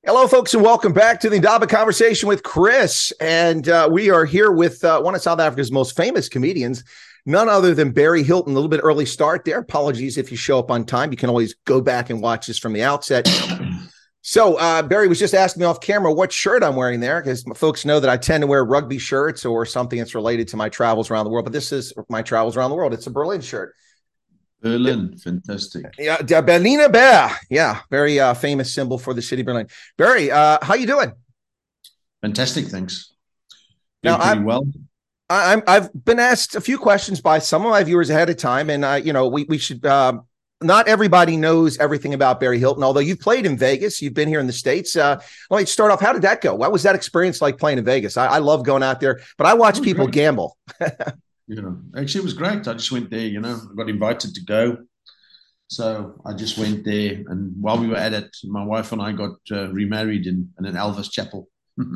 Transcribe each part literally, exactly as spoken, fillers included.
Hello, folks, and welcome back to the Indaba Conversation with Chris. And uh, we are here with uh, one of South Africa's most famous comedians, none other than Barry Hilton. A little bit early start there. Apologies if you show up on time. You can always go back and watch this from the outset. So uh, Barry was just asking me off camera what shirt I'm wearing there, because folks know that I tend to wear rugby shirts or something that's related to my travels around the world. But this is my travels around the world. It's a Berlin shirt. Berlin, fantastic. Yeah, Der Berliner Bär. Yeah, very uh, famous symbol for the city of Berlin. Barry, uh, how you doing? Fantastic, thanks. Now, Doing pretty I'm, well. I'm I've been asked a few questions by some of my viewers ahead of time, and uh, you know, we we should. Uh, not everybody knows everything about Barry Hilton, although you've played in Vegas, you've been here in the States. Uh, let me start off. How did that go? What was that experience like playing in Vegas? I, I love going out there, but I watch people Great. gamble. You know, actually, it was great. I just went there. You know, I got invited to go, so I just went there. And while we were at it, my wife and I got uh, remarried in, in an Elvis chapel.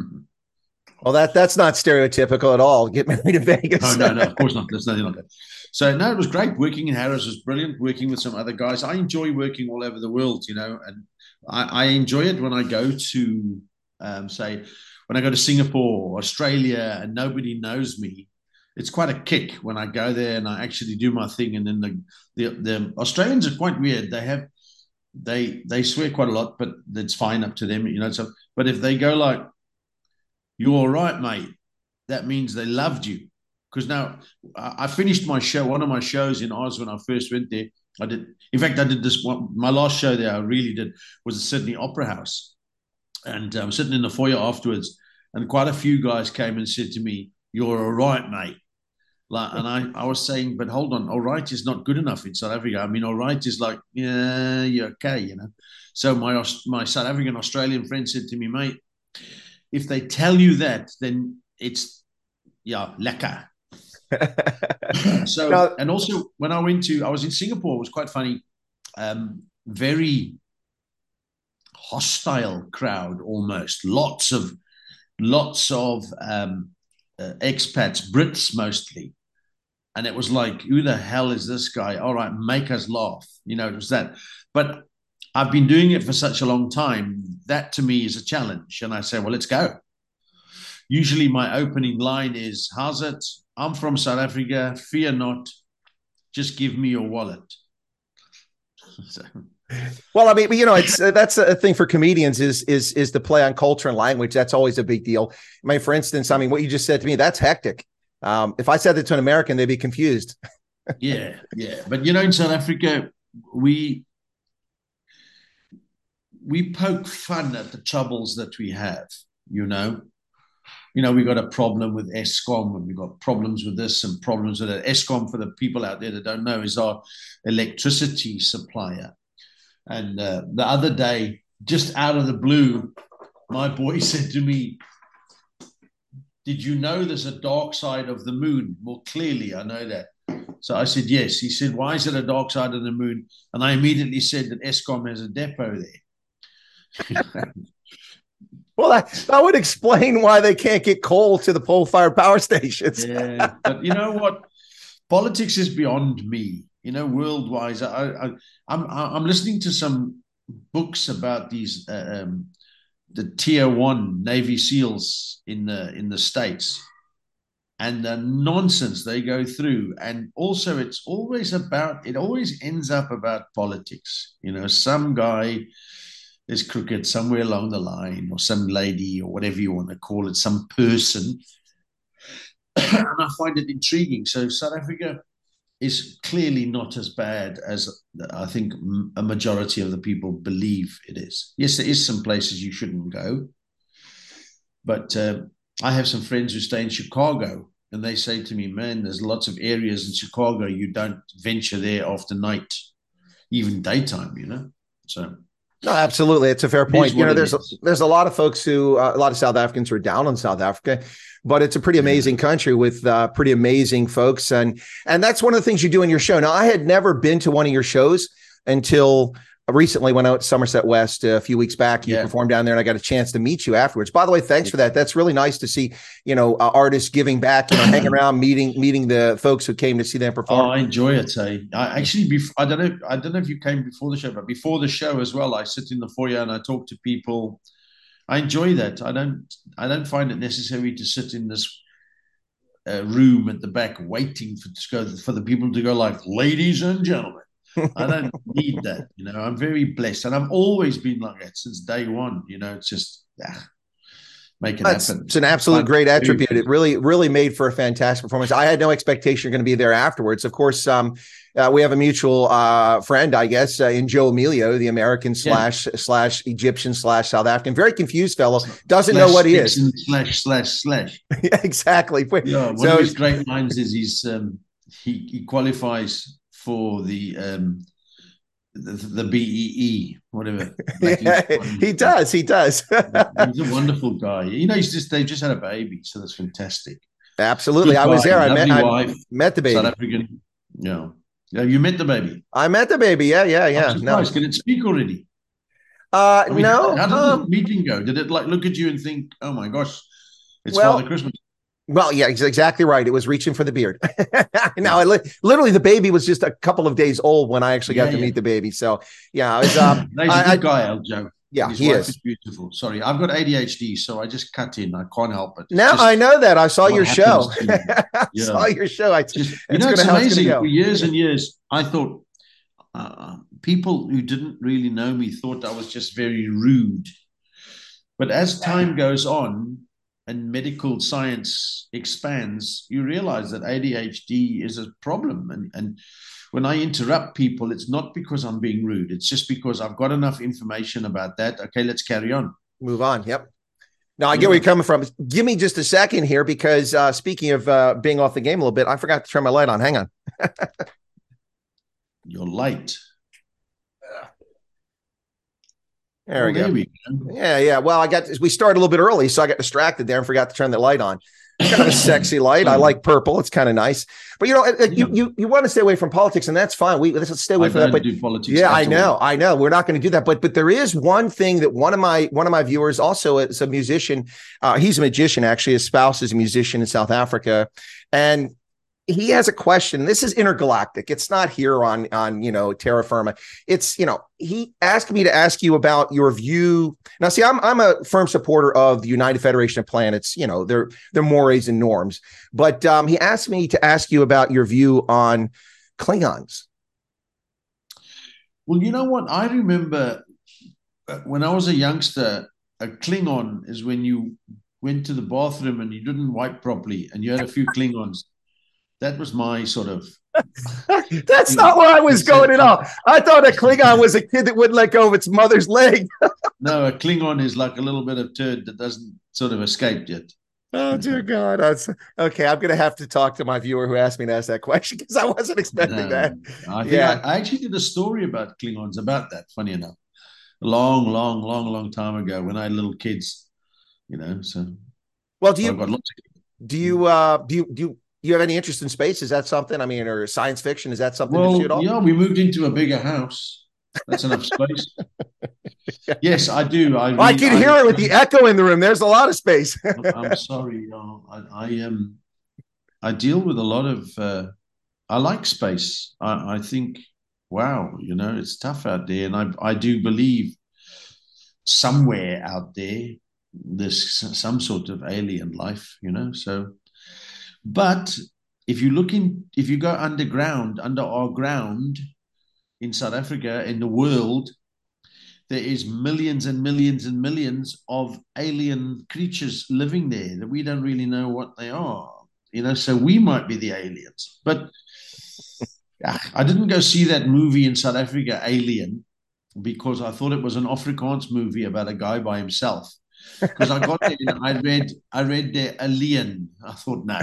Well, that that's not stereotypical at all. Get married in Vegas. Oh no, no, of course not. There's nothing like that. So no, it was great. Working in Harris was brilliant. Working with some other guys, I enjoy working all over the world. You know, and I, I enjoy it when I go to, um, say, when I go to Singapore or Australia, and nobody knows me. It's quite a kick when I go there and I actually do my thing. And then the the, the Australians are quite weird. They have they they swear quite a lot, but it's fine up to them. You know. So, but if they go like, "You're all right, mate," that means they loved you. Because now I finished my show, one of my shows in Oz when I first went there. I did, in fact, I did this one. My last show there, I really did, was the Sydney Opera House, and I was sitting in the foyer afterwards, and quite a few guys came and said to me, "You're all right, mate." Like, and I, I was saying, but hold on, all right is not good enough in South Africa. I mean, all right is like, yeah, you're okay, you know. So my my South African Australian friend said to me, "Mate, if they tell you that, then it's yeah, lekker." So, Now, and also when I went to, I was in Singapore, it was quite funny. Um, very hostile crowd almost. Lots of, lots of um, uh, expats, Brits mostly. And it was like, who the hell is this guy? All right, make us laugh. You know, it was that. But I've been doing it for such a long time. That to me is a challenge. And I say, well, let's go. Usually my opening line is, how's it? I'm from South Africa. Fear not. Just give me your wallet. So, well, I mean, you know, it's uh, that's a thing for comedians is is is to play on culture and language. That's always a big deal. I mean, for instance, I mean, what you just said to me, that's hectic. Um, if I said that to an American, they'd be confused. yeah, yeah. But you know, in South Africa, we we poke fun at the troubles that we have, you know. You know, we got a problem with Eskom, and we got problems with this and problems with that. Eskom, for the people out there that don't know, is our electricity supplier. And uh, the other day, just out of the blue, my boy said to me, "Did you know there's a dark side of the moon?" Well, clearly, I know that. So I said, yes. He said, "Why is it a dark side of the moon?" And I immediately said that Eskom has a depot there. Well, that, that would explain why they can't get coal to the coal-fired power stations. Yeah, but you know what? Politics is beyond me. You know, worldwide, I, I, I'm I'm listening to some books about these uh, um, the tier one Navy SEALs in the in the States, and the nonsense they go through, and also it's always about it always ends up about politics. You know, some guy is crooked somewhere along the line, or some lady, or whatever you want to call it, some person. And I find it intriguing. So South Africa is clearly not as bad as I think a majority of the people believe it is. Yes, there is some places you shouldn't go, but uh, I have some friends who stay in Chicago, and they say to me, "Man, there's lots of areas in Chicago you don't venture there after night, even daytime." You know, so. No, absolutely. It's a fair point. You know, there's a, there's a lot of folks who, uh, a lot of South Africans who are down on South Africa, but it's a pretty amazing yeah. country with uh, pretty amazing folks. And, and that's one of the things you do in your show. Now, I had never been to one of your shows until recently when I went to Somerset West a few weeks back. You yeah. performed down there, and I got a chance to meet you afterwards. By the way, thanks for that. That's really nice to see, you know, uh, artists giving back, you know, hanging around, meeting, meeting the folks who came to see them perform. Oh, I enjoy it. Eh? I actually, bef- I don't know, I don't know if you came before the show, but before the show as well, I sit in the foyer and I talk to people. I enjoy that. I don't I don't find it necessary to sit in this uh, room at the back waiting for to go for the people to go like, ladies and gentlemen. I don't need that. You know, I'm very blessed, and I've always been like that since day one. You know, it's just ah, make it It's, happen. it's an absolute great attribute. It really, really made for a fantastic performance. I had no expectation you're going to be there afterwards. Of course, um, uh, we have a mutual uh, friend, I guess, uh, in Joe Emilio, the American slash yeah. slash Egyptian slash South African. Very confused fellow. Doesn't slash know what he is. Slash slash slash. Yeah, exactly. Yeah, one so, of his great lines is he's um, he, he qualifies for the um, the, the B E E, whatever. Like yeah, he does. He does. He's a wonderful guy. You know, he's just they just had a baby, so that's fantastic. Absolutely, I was there. I met, wife, I met the baby. South African. Yeah, yeah. You met the baby. I met the baby. Yeah, yeah, yeah. No, can it speak already? Uh, I mean, no. How did um, the meeting go? Did it like look at you and think, "Oh my gosh, it's well, Father Christmas"? Well, yeah, exactly right. It was reaching for the beard. Now, I li- literally, the baby was just a couple of days old when I actually got yeah, to yeah. meet the baby. So, yeah, I was. Um, no, he's I, a good guy, El Joe. Yeah, His he wife is. is beautiful. Sorry, I've got A D H D, so I just cut in. I can't help it. It's now I know that. I saw your show. Yeah. I saw your show. I just, you know, it's amazing. It's For years and years, I thought uh, people who didn't really know me thought I was just very rude. But as time goes on, and medical science expands, you realize that A D H D is a problem. And, and when I interrupt people, it's not because I'm being rude. It's just because I've got enough information about that. Okay, let's carry on. Move on. Yep. Now, I get where you're coming from. Give me just a second here, because uh, speaking of uh, being off the game a little bit, I forgot to turn my light on. Hang on. Your light. There we go. We go. Yeah, yeah. Well, I got we started a little bit early, so I got distracted there and forgot to turn the light on. It's kind of a sexy light. I like purple. It's kind of nice. But you know, yeah. you you you want to stay away from politics, and that's fine. We let's stay away I from that. But do politics yeah, I know, I know. We're not going to do that. But but there is one thing that one of my one of my viewers, also is a musician. Uh, he's a magician, actually. His spouse is a musician in South Africa, and he has a question. This is intergalactic. It's not here on, on, you know, terra firma. It's, you know, he asked me to ask you about your view. Now, see, I'm, I'm a firm supporter of the United Federation of Planets, you know, their, their mores and norms. But um, he asked me to ask you about your view on Klingons. Well, you know what? I remember when I was a youngster, a Klingon is when you went to the bathroom and you didn't wipe properly and you had a few Klingons. That was my sort of. That's not know, where I was going at all. I thought a Klingon was a kid that wouldn't let go of its mother's leg. No, a Klingon is like a little bit of turd that doesn't sort of escape yet. Oh, dear God. That's, okay, I'm going to have to talk to my viewer who asked me to ask that question, because I wasn't expecting no, that. I think yeah. I, I actually did a story about Klingons about that, funny enough. A long, long, long, long time ago when I had little kids, you know. So, well, do you, do you, uh, do you, do you, Do you have any interest in space? Is that something? I mean, or science fiction? Is that something? Well, that you at all? Yeah, we moved into a bigger house. That's enough space. Yes, I do. I, read, I can hear I, it with the echo in the room. There's a lot of space. I'm sorry. Uh, I, I am. Um, I deal with a lot of. Uh, I like space. I, I think, wow, you know, it's tough out there, and I, I do believe somewhere out there there's some sort of alien life. You know, so. But if you look in, if you go underground, under our ground in South Africa, in the world, there is millions and millions and millions of alien creatures living there that we don't really know what they are. You know, so we might be the aliens. But I didn't go see that movie in South Africa, Alien, because I thought it was an Afrikaans movie about a guy by himself. Because I got there and I read, I read the Alien. I thought, no.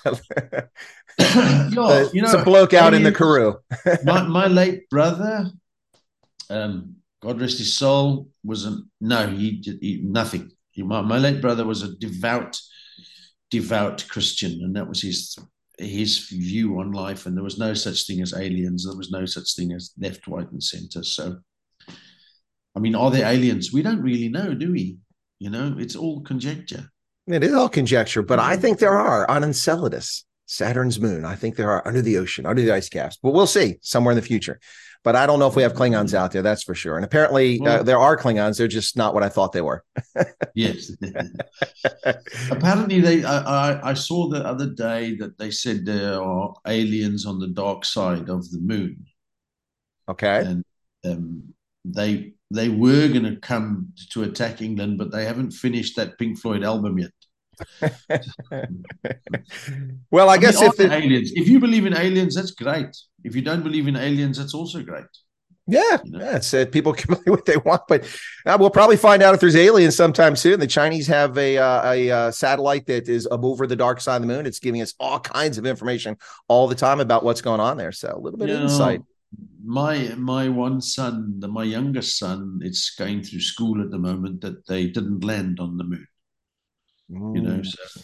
Yo, you know, it's a bloke out alien, in the Karoo. my, my late brother, um, God rest his soul, was a, no, he did he, nothing. He, my, my late brother was a devout, devout Christian, and that was his his view on life. And there was no such thing as aliens. There was no such thing as left, right, and center. So, I mean, are there aliens? We don't really know, do we? You know, it's all conjecture. It is all conjecture, but I think there are on Enceladus, Saturn's moon. I think there are under the ocean, under the ice caps, but we'll see somewhere in the future. but I don't know if we have Klingons out there. That's for sure. And apparently well, uh, there are Klingons. They're just not what I thought they were. Yes. Apparently they, I, I, I saw the other day that they said there are aliens on the dark side of the moon. Okay. And um, they, they were going to come to attack England, but they haven't finished that Pink Floyd album yet. Well, I, I guess mean, if the aliens, if you believe in aliens, that's great. If you don't believe in aliens, that's also great. Yeah, you know? yeah. It's, uh, people can believe what they want, but uh, we'll probably find out if there's aliens sometime soon. The Chinese have a uh, a uh, satellite that is over the dark side of the moon. It's giving us all kinds of information all the time about what's going on there. So a little bit you of insight. Know, my my one son, the, my youngest son, it's going through school at the moment that they didn't land on the moon. You know, so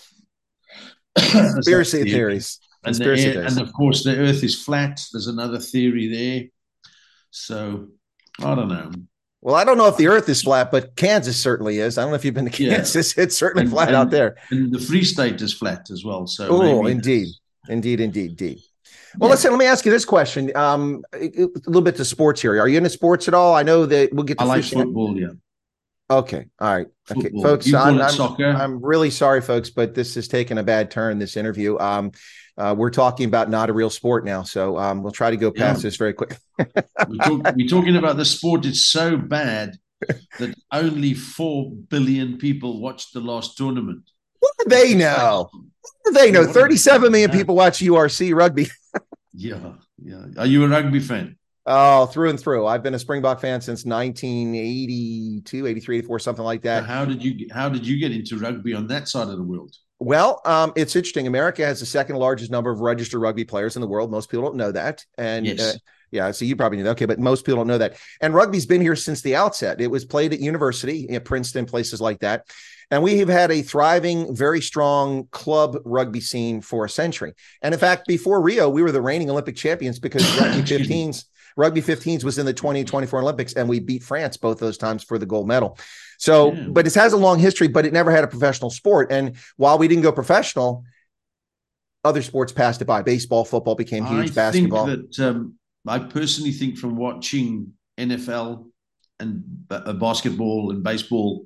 conspiracy theories. And, conspiracy the, theories. And of course, the Earth is flat. There's another theory there. So I don't know. Well, I don't know if the Earth is flat, but Kansas certainly is. I don't know if you've been to Kansas. Yeah. It's certainly and, flat and, out there. And the Free State is flat as well. So oh, indeed, indeed, indeed, indeed. Well, yeah. listen, let me ask you this question. Um, a, a little bit to sports here. Are you into sports at all? I know that we'll get to I like fishing. football, yeah. Okay. All right. Okay, football. folks, I'm, I'm, soccer. I'm really sorry, folks, but this has taken a bad turn, this interview. Um, uh, we're talking about not a real sport now, so um, we'll try to go past yeah. this very quick. we talk, we're talking about the sport. It's so bad that only four billion people watched the last tournament. What do they know? What do they know? thirty-seven million people watch U R C rugby. yeah, yeah. Are you a rugby fan? Oh, through and through. I've been a Springbok fan since nineteen eighty-two, eighty-three, eighty-four, something like that. So how did you how did you get into rugby on that side of the world? Well, um, it's interesting. America has the second largest number of registered rugby players in the world. Most people don't know that. And yes. uh, yeah, so you probably knew that. Okay, but most people don't know that. And rugby's been here since the outset. It was played at university, at Princeton, places like that. And we have had a thriving, very strong club rugby scene for a century. And in fact, before Rio, we were the reigning Olympic champions because rugby fifteens, rugby fifteens was in the twenty twenty-four Olympics, and we beat France both those times for the gold medal. So, yeah. but it has a long history, but it never had a professional sport. And while we didn't go professional, other sports passed it by. Baseball, football became huge. I basketball. Think that, um, I personally think from watching N F L and uh, basketball and baseball,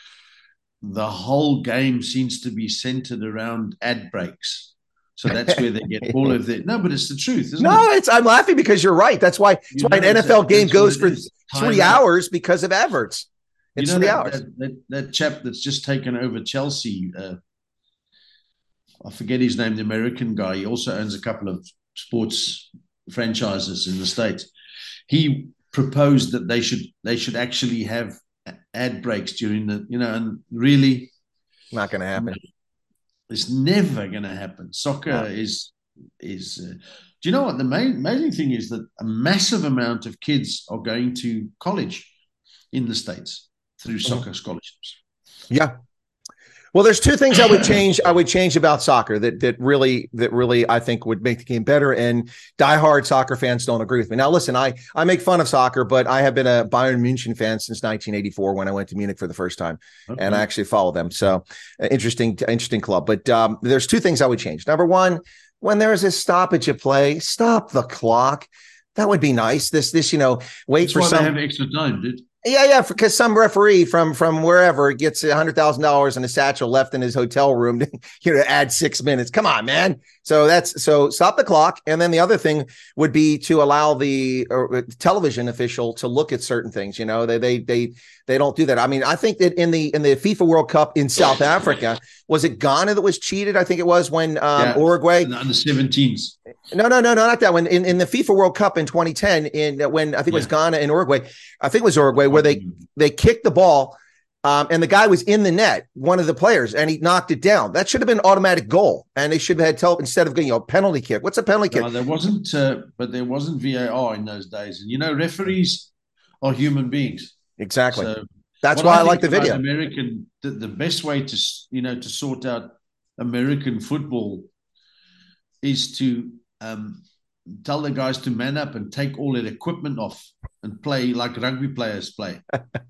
the whole game seems to be centered around ad breaks. So that's where they get all of their. No, but it's the truth, isn't no, it? No, it's. I'm laughing because you're right. That's why. That's you why know, an N F L game goes for three out. hours because of adverts. It's you know three that, hours. That, that, that chap that's just taken over Chelsea, uh, I forget his name, the American guy. He also owns a couple of sports franchises in the States. He proposed that they should they should actually have ad breaks during the, you know, and really not going to happen. It's never going to happen. Soccer no. is is. Uh, do you know what the main amazing thing is that a massive amount of kids are going to college in the States through mm-hmm. soccer scholarships. Yeah. Well, there's two things I would change. I would change about soccer that that really that really I think would make the game better. And diehard soccer fans don't agree with me. Now, listen, I I make fun of soccer, but I have been a Bayern München fan since nineteen eighty-four when I went to Munich for the first time, okay. and I actually follow them. So, uh, interesting, interesting club. But um, there's two things I would change. Number one, when there is a stoppage of play, stop the clock. That would be nice. This this you know wait That's for why some. They have extra time, dude. Yeah, yeah, because some referee from from wherever gets a hundred thousand dollars in a satchel left in his hotel room to you know add six minutes. Come on, man. So that's so stop the clock. And then the other thing would be to allow the uh, television official to look at certain things. You know, they they they they don't do that. I mean, I think that in the in the FIFA World Cup in South Africa, was it Ghana that was cheated? I think it was when um, yeah, Uruguay under seventeens. No, no, no, no, not that one. In in the FIFA World Cup in twenty ten, in when I think it was yeah. Ghana and Uruguay, I think it was Uruguay, where they they kicked the ball, um, and the guy was in the net, one of the players, and he knocked it down. That should have been automatic goal, and they should have had tell instead of getting a penalty kick. What's a penalty no, kick? There wasn't, uh, but there wasn't V A R in those days, and you know, referees are human beings. Exactly. So that's why I, I like the video. American, the, the best way to you know to sort out American football is to um, tell the guys to man up and take all their equipment off and play like rugby players play.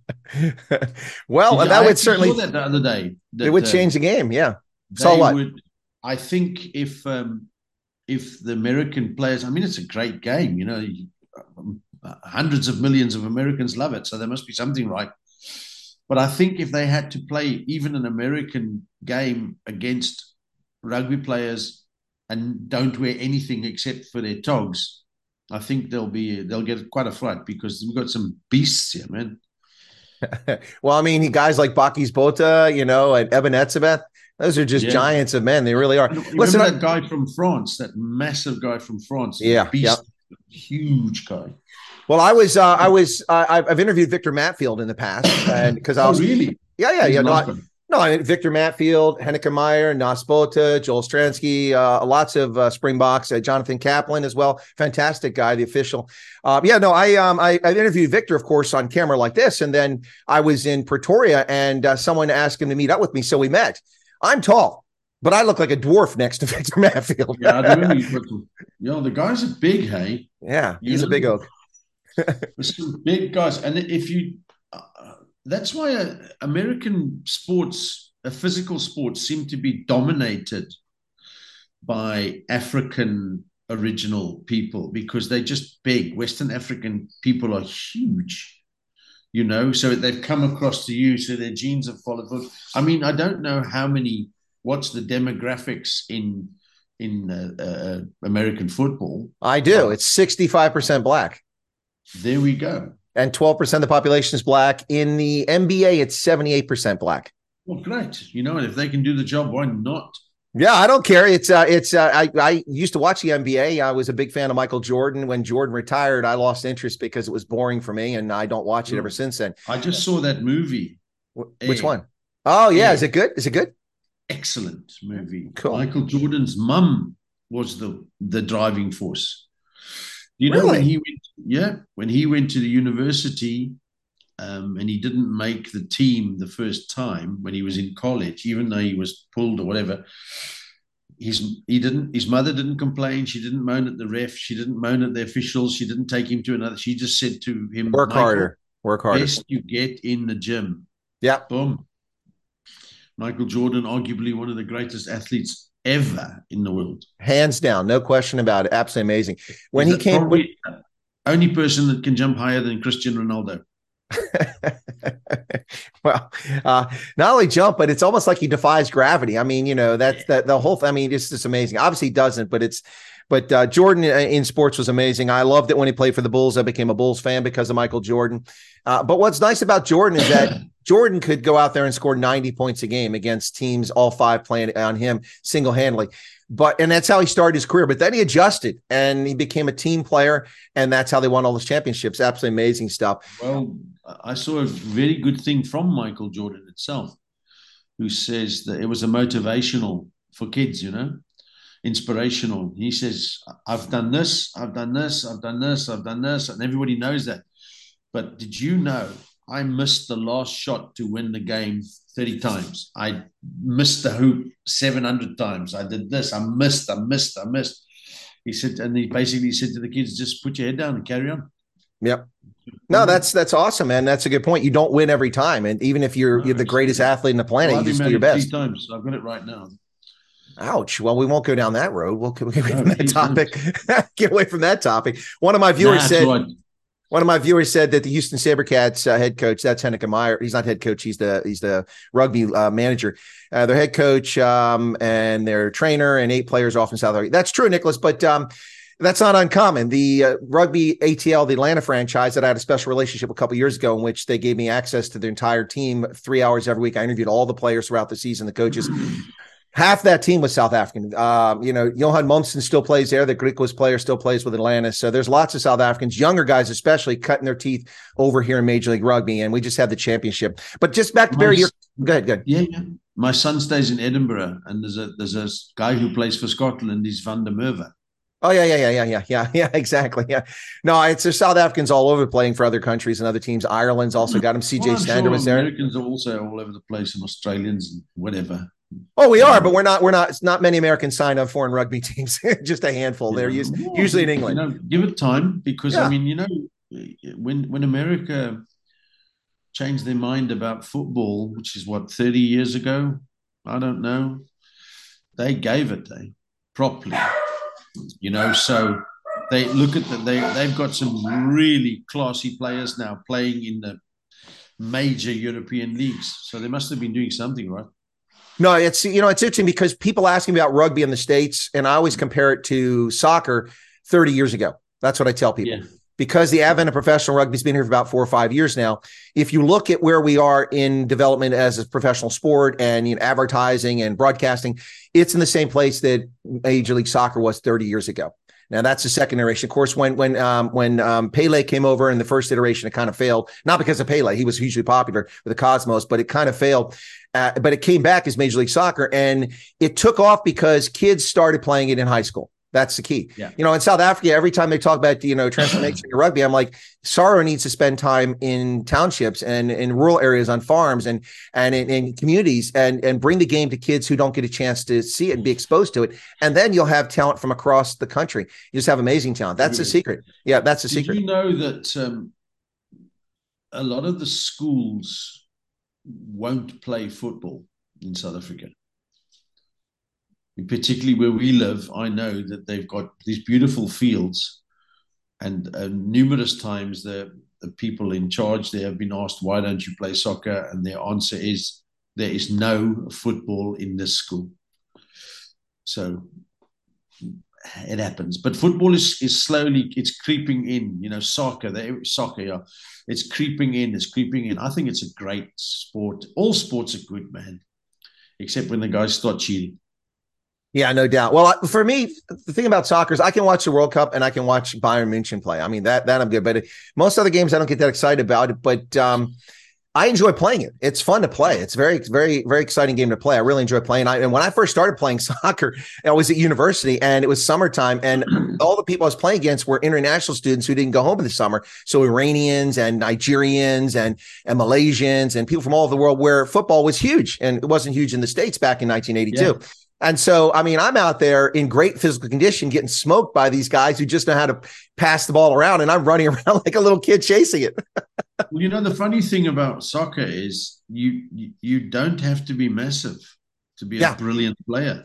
Well, Did that I would certainly that the other day. That, it would uh, change the game. Yeah. So what? Would, I think if um, if the American players, I mean, it's a great game. You know, hundreds of millions of Americans love it, so there must be something right. But I think if they had to play even an American game against rugby players and don't wear anything except for their togs, I think they'll be they'll get quite a fright because we've got some beasts here, man. Well, I mean, guys like Bakis Bota, you know, and Eben Etzebeth, those are just yeah. giants of men. They really are. You Listen, that I, guy from France, that massive guy from France. Yeah, beast, yeah. huge guy. Well, I was, uh, I was, uh, I've interviewed Victor Matfield in the past, and because I was oh, really, yeah, yeah, He's yeah. No, I, no, I mean, Victor Matfield, Henneke Meyer, Nas Bota, Joel Stransky, uh, lots of uh, Springboks, uh, Jonathan Kaplan as well. Fantastic guy, the official. Uh, yeah, no, I, um, I, I interviewed Victor, of course, on camera like this, and then I was in Pretoria, and uh, someone asked him to meet up with me, so we met. I'm tall, but I look like a dwarf next to Victor Matfield. yeah, I do. You know, the guys are big, hey. Yeah, he's you know? a big oak. There's some big guys, and if you. Uh, That's why uh, American sports, uh, physical sports, seem to be dominated by African original people because they're just big. Western African people are huge, you know, so they've come across to you, so their genes have followed. I mean, I don't know how many, what's the demographics in in uh, uh, American football? I do. It's sixty-five percent black. There we go. And twelve percent of the population is black. In the N B A, it's seventy-eight percent black. Well, great. You know, and if they can do the job, why not? Yeah, I don't care. It's uh, it's uh, I, I used to watch the N B A. I was a big fan of Michael Jordan. When Jordan retired, I lost interest because it was boring for me, and I don't watch it ever since then. I just saw that movie. Which one? Oh, yeah. Is it good? Is it good? Excellent movie. Cool. Michael Jordan's mum was the, the driving force. You know, really? when he went, yeah, when he went to the university um, and he didn't make the team the first time when he was in college, even though he was pulled or whatever, his he didn't. His mother didn't complain. She didn't moan at the ref. She didn't moan at the officials. She didn't take him to another. She just said to him, "Work harder, work harder. Best you get in the gym." Yeah, boom. Michael Jordan, arguably one of the greatest athletes ever in the world, hands down, no question about it. Absolutely amazing. When Is he came, when... only person that can jump higher than Cristiano Ronaldo. Well, uh, not only jump, but it's almost like he defies gravity. I mean, you know, that's that the whole. I mean, it's just amazing. Obviously, he doesn't, but it's. But uh, Jordan in sports was amazing. I loved it when he played for the Bulls. I became a Bulls fan because of Michael Jordan. Uh, but what's nice about Jordan is that Jordan could go out there and score ninety points a game against teams, all five playing on him single-handedly. But and that's how he started his career. But then he adjusted and he became a team player, and that's how they won all those championships. Absolutely amazing stuff. Well, I saw a very good thing from Michael Jordan itself, who says that it was a motivational for kids, you know. Inspirational. He says, I've done this, I've done this, I've done this, I've done this, and everybody knows that. But did you know I missed the last shot to win the game thirty times? I missed the hoop seven hundred times. I did this, I missed, I missed, I missed. He said, and he basically said to the kids, just put your head down and carry on. Yep. No, that's that's awesome, man. That's a good point. You don't win every time. And even if you're, no, you're the greatest athlete in the planet, well, you just do your best. Three times. I've got it right now. Ouch. Well, we won't go down that road. We'll get away from that topic. Get away from that topic. One of my viewers nah, said, right. one of my viewers said that the Houston Sabercats uh, head coach, that's Henneke Meyer. He's not head coach. He's the, he's the rugby uh, manager, uh, their head coach um, and their trainer and eight players off in South Africa. That's true, Nicholas, but um, that's not uncommon. The uh, rugby A T L, the Atlanta franchise that I had a special relationship a couple years ago in which they gave me access to the entire team, three hours every week. I interviewed all the players throughout the season, the coaches. Half that team was South African. Um, you know, Johan Momsen still plays there. The Griquas player still plays with Atlanta. So there's lots of South Africans, younger guys especially, cutting their teeth over here in Major League Rugby. And we just had the championship. But just back to Barry, your go ahead, go ahead. Yeah, yeah. My son stays in Edinburgh, and there's a there's a guy who plays for Scotland. He's Van der Merwe. Oh yeah, yeah, yeah, yeah, yeah, yeah, yeah, exactly. Yeah, no, it's there's South Africans all over playing for other countries and other teams. Ireland's also got him. C J well, Stander sure was there. Americans are also all over the place, and Australians and whatever. Oh, we are, but we're not. We're not. It's not many Americans signed on foreign rugby teams. Just a handful. They're used, well, usually in England. You know, give it time because yeah. I mean, you know, when when America changed their mind about football, which is what thirty years ago, I don't know, they gave it they properly. You know, so they look at them. They they've got some really classy players now playing in the major European leagues. So they must have been doing something, right? No, it's, you know, it's interesting because people ask me about rugby in the States, and I always compare it to soccer thirty years ago. That's what I tell people. Yeah. Because the advent of professional rugby has been here for about four or five years now. If you look at where we are in development as a professional sport and, you know, advertising and broadcasting, it's in the same place that Major League Soccer was thirty years ago. Now that's the second iteration. Of course, when when um, when um, Pele came over in the first iteration, it kind of failed. Not because of Pele, he was hugely popular with the Cosmos, but it kind of failed. Uh, but it came back as Major League Soccer, and it took off because kids started playing it in high school. That's the key. Yeah. You know, in South Africa, every time they talk about, you know, transformation in rugby, I'm like, Saro needs to spend time in townships and in rural areas on farms and and in, in communities and and bring the game to kids who don't get a chance to see it and be exposed to it. And then you'll have talent from across the country. You just have amazing talent. That's the secret. Yeah, that's the Did secret. You know that um, a lot of the schools won't play football in South Africa. Particularly where we live, I know that they've got these beautiful fields, and uh, numerous times the, the people in charge there have been asked, why don't you play soccer? And their answer is, there is no football in this school. So it happens. But football is, is slowly, it's creeping in, you know, soccer, they, soccer, yeah, it's creeping in, it's creeping in. I think it's a great sport. All sports are good, man, except when the guys start cheating. Yeah, no doubt. Well, for me, the thing about soccer is I can watch the World Cup and I can watch Bayern München play. I mean, that that I'm good. But most other games, I don't get that excited about it. But um, I enjoy playing it. It's fun to play. It's very, very, very exciting game to play. I really enjoy playing. I, and when I first started playing soccer, I was at university and it was summertime. And all the people I was playing against were international students who didn't go home in the summer. So Iranians and Nigerians and, and Malaysians and people from all over the world, where football was huge. And it wasn't huge in the States back in nineteen eighty-two. Yeah. And so, I mean, I'm out there in great physical condition getting smoked by these guys who just know how to pass the ball around, and I'm running around like a little kid chasing it. Well, you know, the funny thing about soccer is you you, you don't have to be massive to be a yeah. brilliant player.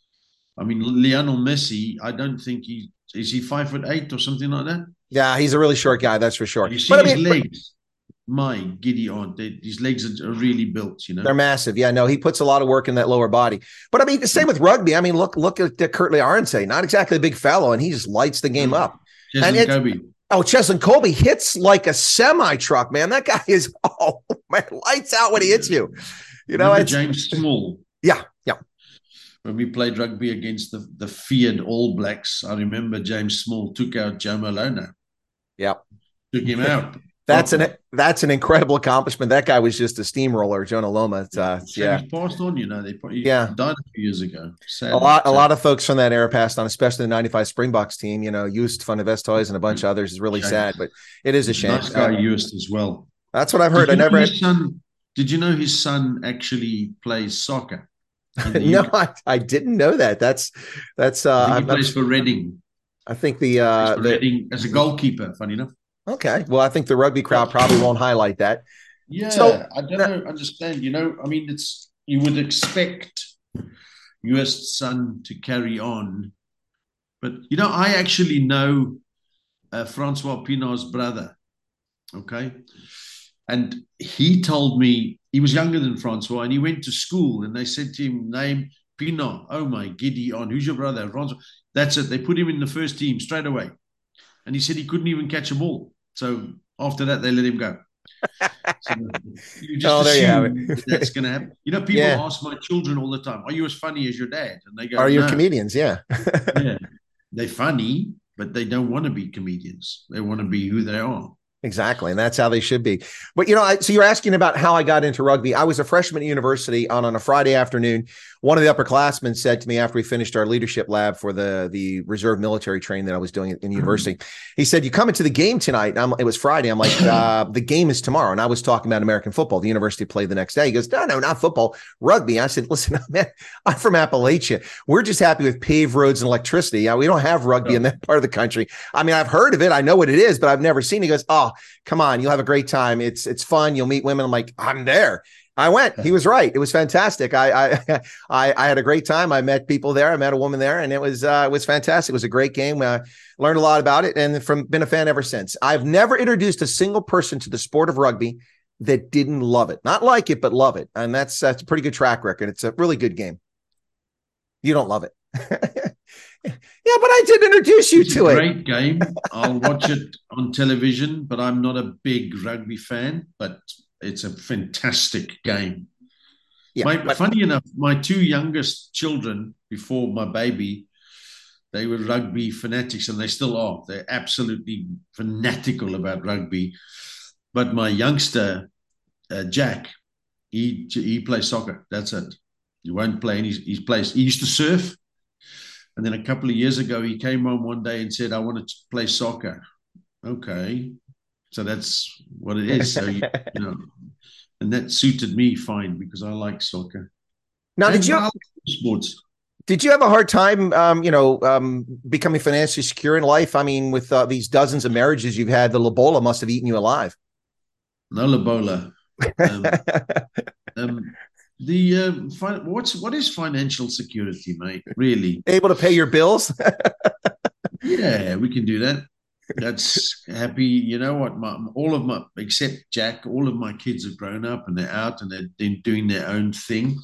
I mean, Lionel Messi, I don't think he – is he five foot eight or something like that? Yeah, he's a really short guy, that's for sure. You see but, his I mean, legs. My giddy aunt, they, these legs are really built, you know. They're massive. Yeah, no, he puts a lot of work in that lower body. But I mean, the same with rugby. I mean, look, look at Kurtley Arendse, not exactly a big fellow, and he just lights the game up. Cheslin Kolbe. Oh, Cheslin Kolbe hits like a semi truck, man. That guy is oh man, lights out when he hits you. You know, it's James Small. Yeah, yeah. When we played rugby against the the feared All Blacks, I remember James Small took out Joe Malone. Yeah, took him out. That's an that's an incredible accomplishment. That guy was just a steamroller, Jonah Loma. Uh, yeah, he's passed on. You know, they probably yeah. died a few years ago. Sad, a lot, sad. a lot of folks from that era passed on, especially the ninety-five Springboks team. You know, Joost van der Westhuizen and a bunch of others is really shame. sad, but it is a shame. Nice guy, Joost, as well. That's what I've heard. Did I never. His son, did you know his son actually plays soccer? No, I, I didn't know that. That's that's. Uh, he plays for Reading. I think the uh, the, Reading as a goalkeeper. Funny enough. Okay. Well, I think the rugby crowd probably won't highlight that. Yeah, so, I don't know, understand. You know, I mean, it's you would expect Joost's son to carry on. But, you know, I actually know uh, Francois Pienaar's brother, okay? And he told me, he was younger than Francois, and he went to school, and they said to him, name Pienaar. Oh, my, giddy on. Who's your brother? Francois. That's it. They put him in the first team straight away. And he said he couldn't even catch a ball. So after that, they let him go. So you just oh, there you have it. that that's going to happen. You know, people yeah. ask my children all the time, are you as funny as your dad? And they go, are you no. comedians? Yeah. Yeah. They're funny, but they don't want to be comedians. They want to be who they are. Exactly. And that's how they should be. But, you know, I, so you're asking about how I got into rugby. I was a freshman at university on, on a Friday afternoon. One of the upperclassmen said to me after we finished our leadership lab for the, the reserve military training that I was doing in university, he said, you come into the game tonight. And I'm, it was Friday. I'm like, uh, the game is tomorrow. And I was talking about American football. The university played the next day. He goes, no, no, not football, rugby. I said, listen, man, I'm from Appalachia. We're just happy with paved roads and electricity. Yeah, we don't have rugby no. in that part of the country. I mean, I've heard of it. I know what it is, but I've never seen it. He goes, oh, come on, you'll have a great time. It's, it's fun. You'll meet women. I'm like, I'm there. I went. He was right. It was fantastic. I, I I I had a great time. I met people there. I met a woman there, and it was uh, it was fantastic. It was a great game. Uh, learned a lot about it, and from been a fan ever since. I've never introduced a single person to the sport of rugby that didn't love it, not like it, but love it, and that's that's a pretty good track record. It's a really good game. You don't love it. Yeah, but I did introduce you it's to a it. Great game. I'll watch it on television, but I'm not a big rugby fan. But it's a fantastic game. Yeah, My, but- funny enough, my two youngest children before my baby, they were rugby fanatics, and they still are. They're absolutely fanatical about rugby. But my youngster, uh, Jack, he he plays soccer. That's it. He won't play any. He plays. He used to surf. And then a couple of years ago, he came home one day and said, I want to play soccer. Okay. So that's what it is. So, you, you know, and that suited me fine because I like soccer. Now, and did you I like sports? Did you have a hard time, um, you know, um, becoming financially secure in life? I mean, with uh, these dozens of marriages you've had, the Lobola must have eaten you alive. No Lobola. Um, um, The um, fi- what's what is financial security, mate? Really, able to pay your bills? Yeah, we can do that. That's happy. You know what? My, all of my, except Jack, all of my kids have grown up and they're out and they're, they're doing their own thing.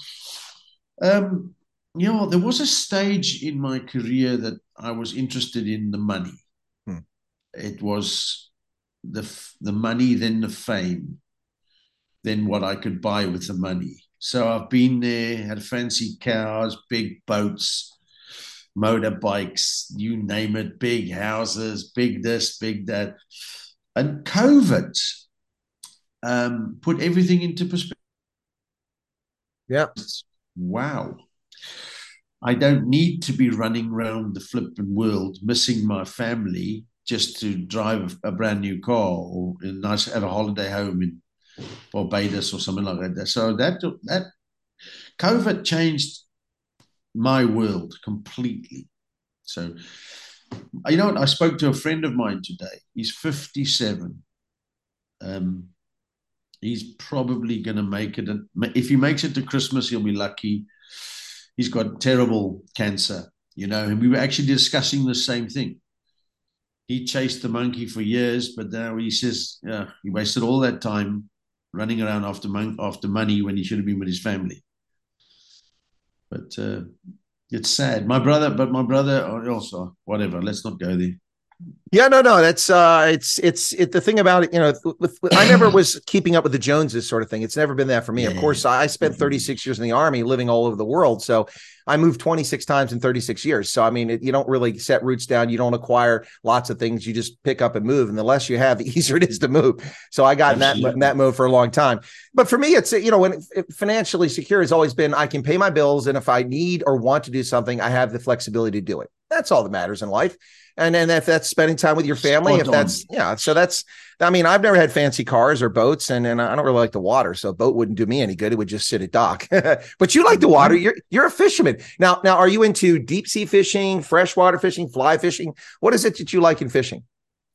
Um, you know, there was a stage in my career that I was interested in the money. Hmm. It was the the money, then the fame, then what I could buy with the money. So I've been there, had fancy cars, big boats, motorbikes, you name it, big houses, big this, big that. And COVID um, put everything into perspective. Yeah. Wow. I don't need to be running around the flipping world, missing my family just to drive a brand new car or a nice have a holiday home in Barbados or something like that. So that that COVID changed my world completely. So, you know what? I spoke to a friend of mine today. He's fifty-seven. Um, he's probably going to make it. If he makes it to Christmas, he'll be lucky. He's got terrible cancer, you know, and we were actually discussing the same thing. He chased the monkey for years, but now he says yeah, he wasted all that time running around after mon- after money when he should have been with his family. But uh, it's sad. My brother, but my brother also, whatever. Let's not go there. Yeah, no, no. That's uh, it's it's it. The thing about it, you know, with, with, I never was keeping up with the Joneses sort of thing. It's never been that for me. Yeah. Of course, I spent thirty-six years in the Army, living all over the world. So I moved twenty-six times in thirty-six years. So I mean, it, you don't really set roots down. You don't acquire lots of things. You just pick up and move. And the less you have, the easier it is to move. So I got in that in that mode for a long time. But for me, it's you know, when it, financially secure has always been I can pay my bills, and if I need or want to do something, I have the flexibility to do it. That's all that matters in life. And then if that's spending time with your family, Spot if that's, on. yeah, so that's, I mean, I've never had fancy cars or boats, and, and I don't really like the water. So a boat wouldn't do me any good. It would just sit at dock, but you like the water. You're, you're a fisherman. Now, now, are you into deep sea fishing, freshwater fishing, fly fishing? What is it that you like in fishing?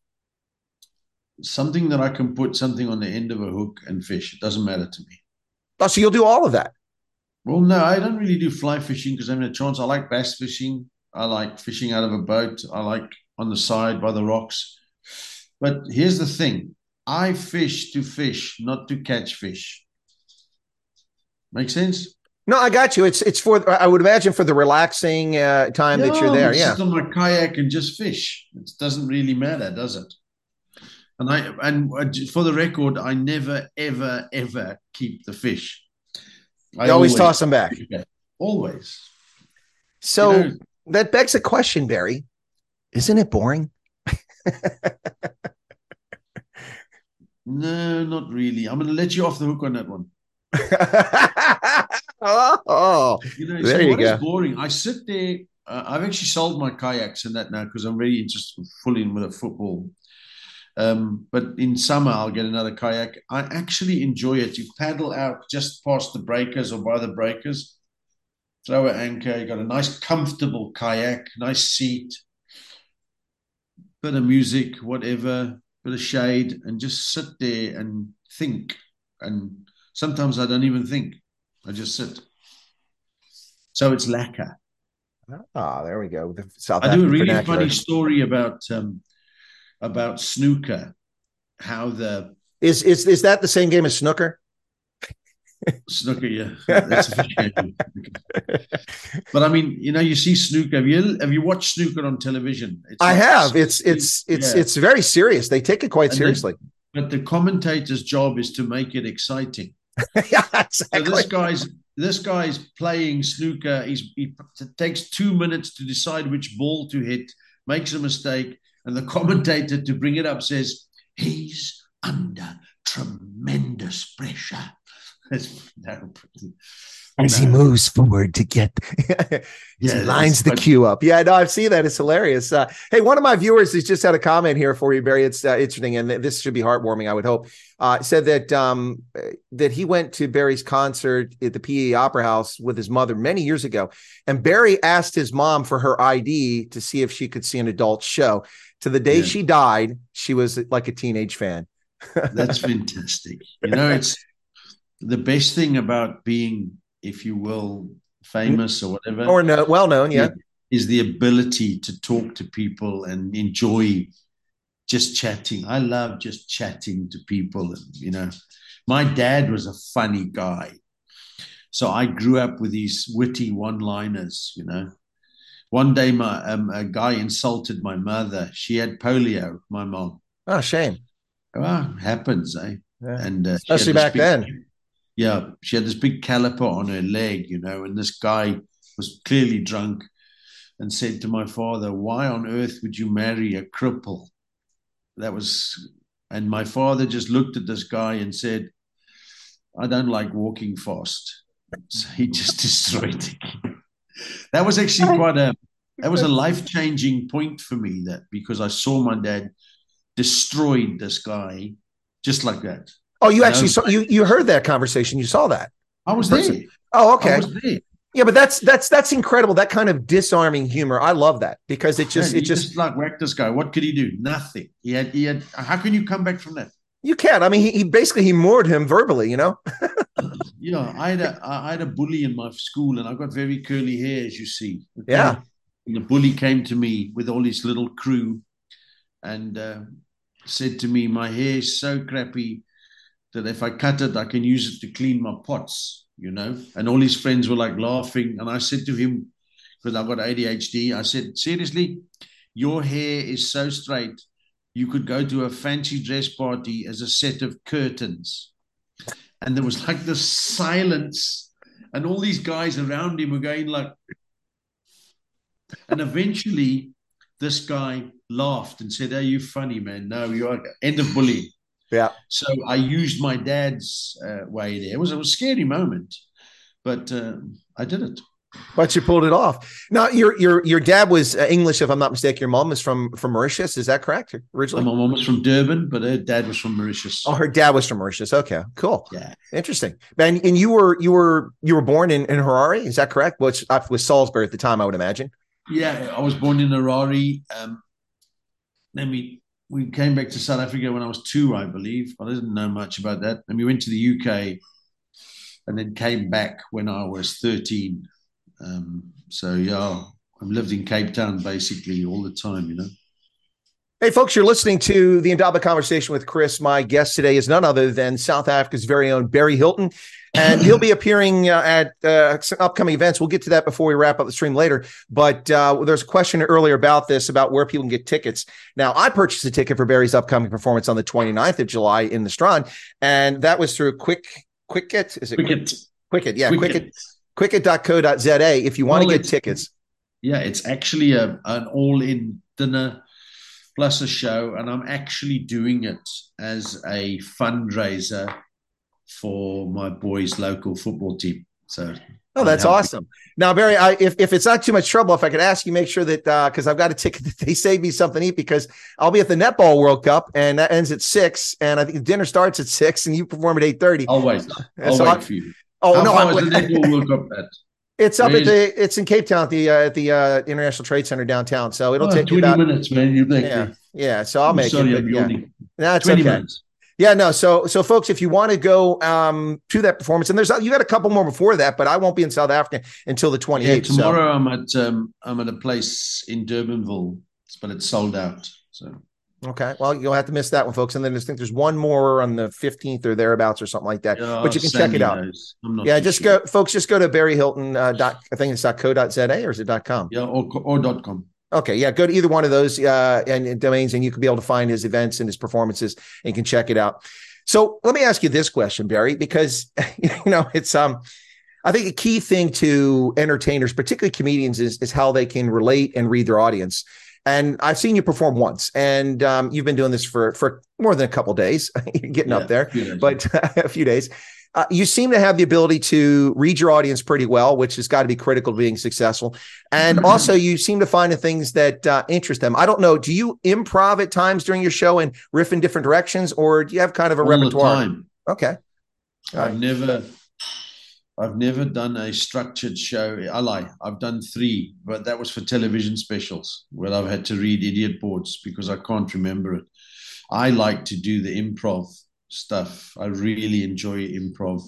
Something that I can put something on the end of a hook and fish. It doesn't matter to me. Oh, so you'll do all of that? Well, no, I don't really do fly fishing because I haven't had a chance. I like bass fishing. I like fishing out of a boat. I like on the side by the rocks. But here's the thing. I fish to fish, not to catch fish. Make sense? No, I got you. It's it's for, I would imagine, for the relaxing uh, time yeah, that you're there. Yeah. Sit on my kayak and just fish. It doesn't really matter, does it? And I and for the record, I never, ever, ever keep the fish. I you always, always toss them back. Always. So you know, that begs a question, Barry. Isn't it boring? No, not really. I'm going to let you off the hook on that one. oh, you know, there so you what go. Is boring? I sit there. Uh, I've actually sold my kayaks and that now because I'm really interested fully in with a football. Um, but in summer, I'll get another kayak. I actually enjoy it. You paddle out just past the breakers or by the breakers, throw an anchor. You got a nice, comfortable kayak, nice seat, bit of music, whatever, bit of shade, and just sit there and think and Sometimes I don't even think. I just sit. So it's lekker. Ah, there we go. The South I do a African really vernacular. funny story about um, about snooker. How the is is is that the same game as snooker? Snooker, yeah, that's a fish game. But I mean, you know, you see snooker. Have you have you watched snooker on television? It's I like, have. It's it's it's yeah. it's very serious. They take it quite and seriously. The, but the commentator's job is to make it exciting. Yeah, exactly. So this guy's this guy's playing snooker. He's, he takes two minutes to decide which ball to hit, makes a mistake, and the commentator, to bring it up, says he's under tremendous pressure. No, as no. he moves forward to get yeah, he lines the cue up. Yeah, no, I've seen that. It's hilarious. Uh, hey, one of my viewers has just had a comment here for you, Barry. It's uh, interesting, and this should be heartwarming, I would hope. Uh, said that um, that he went to Barry's concert at the P A Opera House with his mother many years ago, and Barry asked his mom for her I D to see if she could see an adult show. To the day yeah. she died, she was like a teenage fan. That's fantastic. You know, it's the best thing about being, if you will, famous or whatever, or no, well known, yeah, is the ability to talk to people and enjoy just chatting. I love just chatting to people. And, you know, my dad was a funny guy, so I grew up with these witty one-liners. You know, one day my um, a guy insulted my mother. She had polio. My mom. Oh, shame. Well, happens, eh? Yeah. And uh, especially back big, then. Yeah, she had this big caliper on her leg, you know, and this guy was clearly drunk and said to my father, "Why on earth would you marry a cripple?" That was, and my father just looked at this guy and said, "I don't like walking fast." So he just destroyed it. That was actually quite a, that was a life-changing point for me, that because I saw my dad destroyed this guy just like that. Oh, you actually saw, you you heard that conversation. You saw that. I was there. Oh, okay. I was there. Yeah, but that's that's that's incredible. That kind of disarming humor. I love that because it just Man, it just, just like whacked this guy. What could he do? Nothing. He had he had. How can you come back from that? You can't. I mean, he, he basically he moored him verbally. You know. Yeah, I had a I had a bully in my school, and I got very curly hair, as you see. Okay? Yeah. And the bully came to me with all his little crew, and uh, said to me, "My hair is so crappy that if I cut it, I can use it to clean my pots," you know? And all his friends were like laughing. And I said to him, because I've got A D H D, I said, "Seriously, your hair is so straight, you could go to a fancy dress party as a set of curtains." And there was like this silence, and all these guys around him were going like, and eventually this guy laughed and said, "Are you funny, man? No, you are." End of bullying. Yeah. So I used my dad's uh, way there. It was, it was a scary moment, but uh, I did it. But you pulled it off. Now, your your your dad was uh, English, if I'm not mistaken. Your mom is from from Mauritius. Is that correct? Originally, my mom was from Durban, but her dad was from Mauritius. Oh, her dad was from Mauritius. Okay, cool. Yeah, interesting. And and you were you were you were born in, in Harare. Is that correct? Which well, was Salisbury at the time, I would imagine. Yeah, I was born in Harare. Um, then we. We came back to South Africa when I was two, I believe. I didn't know much about that. And we went to the U K and then came back when I was thirteen. Um, so, yeah, I've lived in Cape Town basically all the time, you know. Hey, folks, you're listening to the Indaba Conversation with Chris. My guest today is none other than South Africa's very own Barry Hilton, and he'll be appearing uh, at uh, some upcoming events. We'll get to that before we wrap up the stream later. But uh, there's a question earlier about this, about where people can get tickets. Now, I purchased a ticket for Barry's upcoming performance on the twenty-ninth of July in the Strand, and that was through Quick Quicket. Is it Quicket? Quicket, yeah, Quicket. Quicket dot co dot z a if you want well, to get tickets. Yeah, it's actually a, an all-in dinner plus a show, and I'm actually doing it as a fundraiser for my boys' local football team. So, oh, that's awesome. Now, Barry, I, if if it's not too much trouble, if I could ask you, make sure that because uh, I've got a ticket that they save me something to eat, because I'll be at the Netball World Cup, and that ends at six, and I think dinner starts at six, and you perform at eight thirty. I'll wait. I'll so wait I, for you. Oh How no! Far I, is the Netball World Cup at? It's up Where at the. It's in Cape Town at the uh, at the uh, International Trade Center downtown. So it'll oh, take twenty you about, minutes, man. You think? Yeah, yeah. So I'll I'm make sorry, it. I'm Yeah. yawning. No, it's twenty okay. minutes. Yeah, no. So, so folks, if you want to go um, to that performance, and there's you got a couple more before that, but I won't be in South Africa until the twenty-eighth. Yeah, tomorrow so. I'm at um, I'm at a place in Durbanville, but it's sold out. So okay, well, you'll have to miss that one, folks. And then I think there's one more on the fifteenth or thereabouts or something like that. Yeah, but you can check it out. Yeah, just sure. go, folks. Just go to Barry Hilton. Uh, dot, I think it's .co.za or is it .com? Yeah, or or .com. Okay, yeah, go to either one of those uh, and, and domains, and you can be able to find his events and his performances, and you can check it out. So let me ask you this question, Barry, because you know it's um, I think a key thing to entertainers, particularly comedians, is is how they can relate and read their audience. And I've seen you perform once, and um, you've been doing this for for more than a couple of days. You're getting yeah, up there, but uh, a few days. Uh, you seem to have the ability to read your audience pretty well, which has got to be critical to being successful. And also you seem to find the things that uh, interest them. I don't know. Do you improv at times during your show and riff in different directions, or do you have kind of a All repertoire? The time. Okay. All I've right. never, I've never done a structured show. I lie. I've done three, but that was for television specials where I've had to read idiot boards because I can't remember it. I like to do the improv stuff. I really enjoy improv.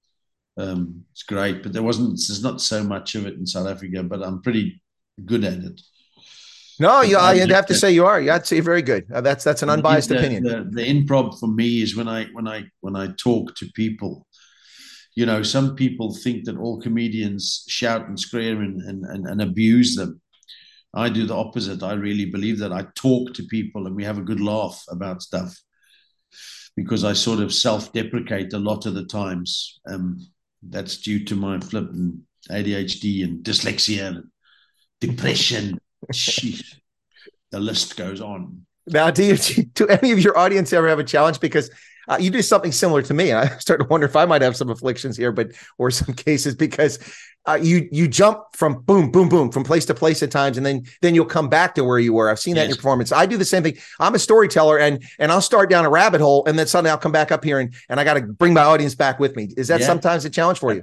Um, it's great, but there wasn't, there's not so much of it in South Africa, but I'm pretty good at it. No, you, I'd have to say you are. I'd say you're very good. Uh, that's that's an unbiased the, opinion. The, the improv for me is when I when I when I talk to people. You know, some people think that all comedians shout and scream and and, and, and abuse them. I do the opposite. I really believe that I talk to people and we have a good laugh about stuff, because I sort of self-deprecate a lot of the times. Um, that's due to my flipping A D H D and dyslexia and depression. Sheesh, the list goes on. Now, do you, do any of your audience ever have a challenge? Because uh, you do something similar to me, and I start to wonder if I might have some afflictions here, but or some cases, because uh, you you jump from boom, boom, boom, from place to place at times, and then then you'll come back to where you were. I've seen that yes. in your performance. I do the same thing. I'm a storyteller, and and I'll start down a rabbit hole, and then suddenly I'll come back up here, and and I got to bring my audience back with me. Is that yeah. sometimes a challenge for you?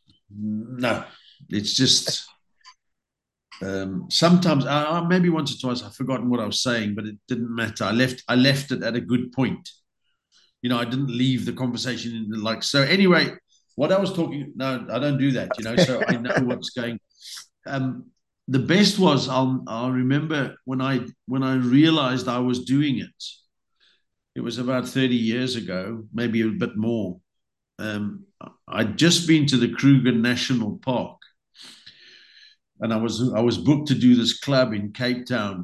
No, it's just. Um, sometimes, uh, maybe once or twice, I've forgotten what I was saying, but it didn't matter. I left, I left it at a good point. You know, I didn't leave the conversation in the, like. So anyway, what I was talking, no, I don't do that. You know, so I know what's going. Um, the best was I'll, I'll remember when I when I realized I was doing it. It was about thirty years ago, maybe a bit more. Um, I'd just been to the Kruger National Park. And I was I was booked to do this club in Cape Town,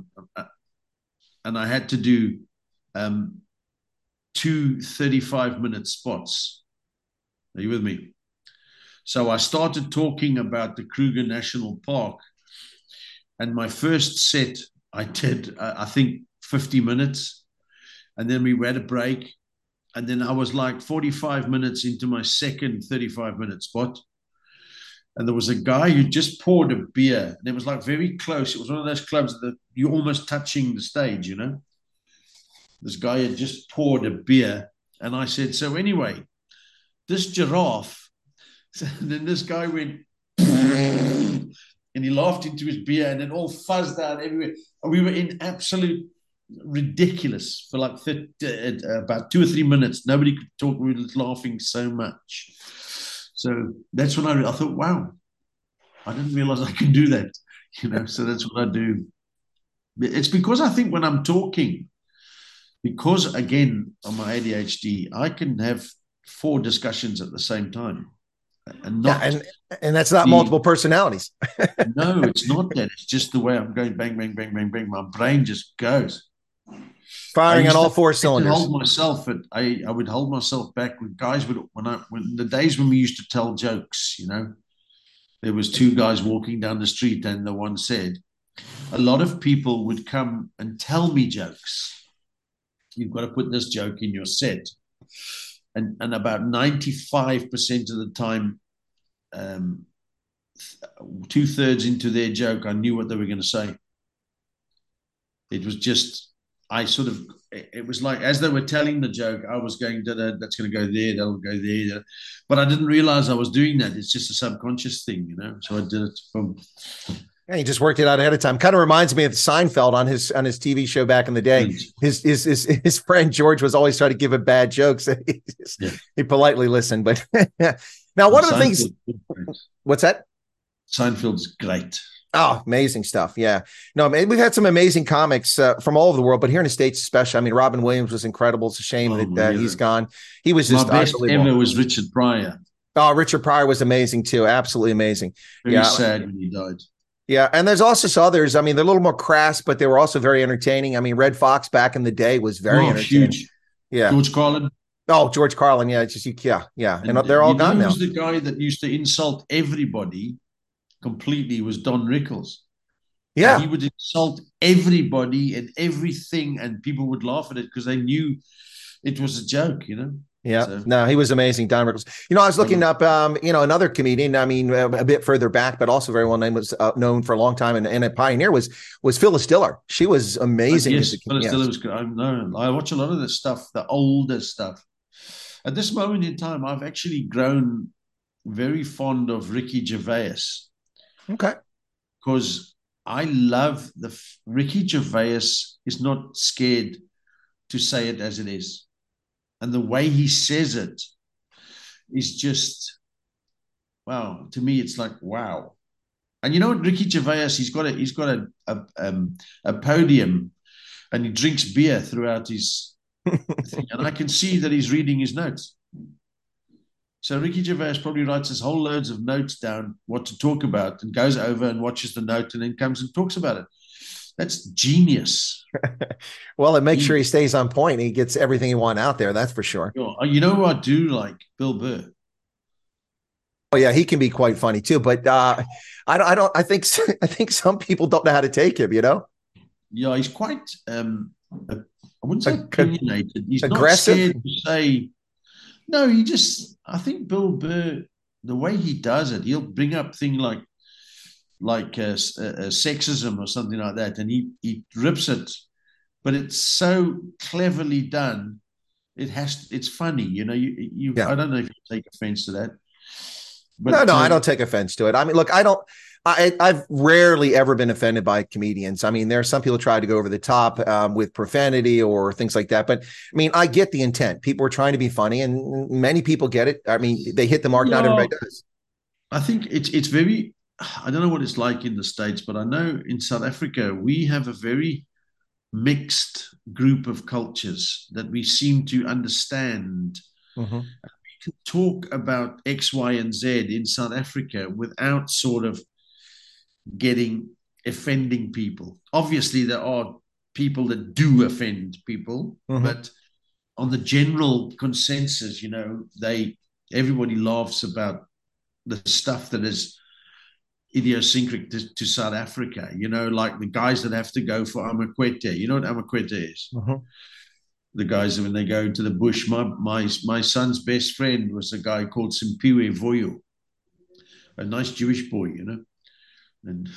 and I had to do um, two thirty-five minute spots. Are you with me? So I started talking about the Kruger National Park, and my first set I did uh, I think fifty minutes, and then we had a break, and then I was like forty-five minutes into my second thirty-five minute spot. And there was a guy who just poured a beer, and it was like very close. It was one of those clubs that you're almost touching the stage, you know. This guy had just poured a beer, and I said, "So anyway, this giraffe." And then this guy went, and he laughed into his beer, and it all fuzzed out everywhere. And we were in absolute ridiculous for like thirty, uh, about two or three minutes. Nobody could talk. We were laughing so much. So that's when I, I thought, wow, I didn't realize I could do that, you know, so that's what I do. It's because I think when I'm talking, because again, on my A D H D, I can have four discussions at the same time. And not yeah, and, and that's not the, multiple personalities. No, it's not that. It's just the way I'm going bang, bang, bang, bang, bang. My brain just goes. Firing on all four cylinders. Hold myself at, I, I would hold myself back with guys would when I when the days when we used to tell jokes, you know, there was two guys walking down the street, and the one said, a lot of people would come and tell me jokes. You've got to put this joke in your set. And and about ninety-five percent of the time, um, two thirds into their joke, I knew what they were going to say. It was just, I sort of, it was like, as they were telling the joke, I was going, that's going to go there, that'll go there. But I didn't realize I was doing that. It's just a subconscious thing, you know? So I did it from, And he just worked it out ahead of time. Kind of reminds me of Seinfeld on his on his T V show back in the day. His his his, his friend George was always trying to give him bad jokes. he, just, yeah. he politely listened. But now, one and of the Seinfeld things. What's that? Seinfeld's great. Oh, amazing stuff. Yeah. No, man, we've had some amazing comics uh, from all over the world, but here in the States especially. I mean, Robin Williams was incredible. It's a shame oh, that uh, yeah. he's gone. He was just My best ever was Richard Pryor. Oh, Richard Pryor was amazing too. Absolutely amazing. Very yeah. sad when he died. Yeah, and there's also others. I mean, they're a little more crass, but they were also very entertaining. I mean, Red Fox back in the day was very oh, entertaining. Huge. Yeah. George Carlin. Oh, George Carlin. Yeah, just yeah, yeah, and, and they're all gone now. Who's the guy that used to insult everybody completely was Don Rickles. Yeah, and he would insult everybody and everything, and people would laugh at it because they knew it was a joke. You know. Yeah, so. No, he was amazing, Don Rickles. You know, I was looking up, um, you know, another comedian. I mean, a, a bit further back, but also very well known, was uh, known for a long time and, and a pioneer was was Phyllis Diller. She was amazing. Uh, yes, a, Phyllis yes. Diller was good. I know. I watch a lot of the stuff, the older stuff. At this moment in time, I've actually grown very fond of Ricky Gervais. Okay, because I love the Ricky Gervais is not scared to say it as it is. And the way he says it is just, wow. To me, it's like, wow. And you know what, Ricky Gervais, he's got a he's got a a, um, a podium, and he drinks beer throughout his thing, and I can see that he's reading his notes. So Ricky Gervais probably writes his whole loads of notes down, what to talk about, and goes over and watches the note, and then comes and talks about it. That's genius. Well, it makes he, sure he stays on point and he gets everything he wants out there. That's for sure. You know what I do like? Bill Burr. Oh yeah, he can be quite funny too. But uh, I don't. I don't. I think. I think some people don't know how to take him. You know. Yeah, he's quite. Um, I wouldn't say opinionated. He's aggressive. Not scared to say. No, he just. I think Bill Burr, the way he does it, he'll bring up things like. like uh, uh, sexism or something like that, and he he rips it, but it's so cleverly done. It has. It's funny, you know. You you. Yeah. I don't know if you take offense to that. But, no, no, uh, I don't take offense to it. I mean, look, I don't. I I've rarely ever been offended by comedians. I mean, there are some people try to go over the top um, with profanity or things like that. But I mean, I get the intent. People are trying to be funny, and many people get it. I mean, they hit the mark. Not everybody does. I think it's it's very. I don't know what it's like in the States, but I know in South Africa, we have a very mixed group of cultures that we seem to understand. Mm-hmm. We can talk about X, Y, and Z in South Africa without sort of getting offending people. Obviously, there are people that do offend people, mm-hmm. but on the general consensus, you know, they everybody laughs about the stuff that is idiosyncratic to, to South Africa, you know, like the guys that have to go for Amakwete. You know what Amakwete is? Uh-huh. The guys, when they go into the bush, my my my son's best friend was a guy called Simpiwe Voyo, a nice Jewish boy, you know. And,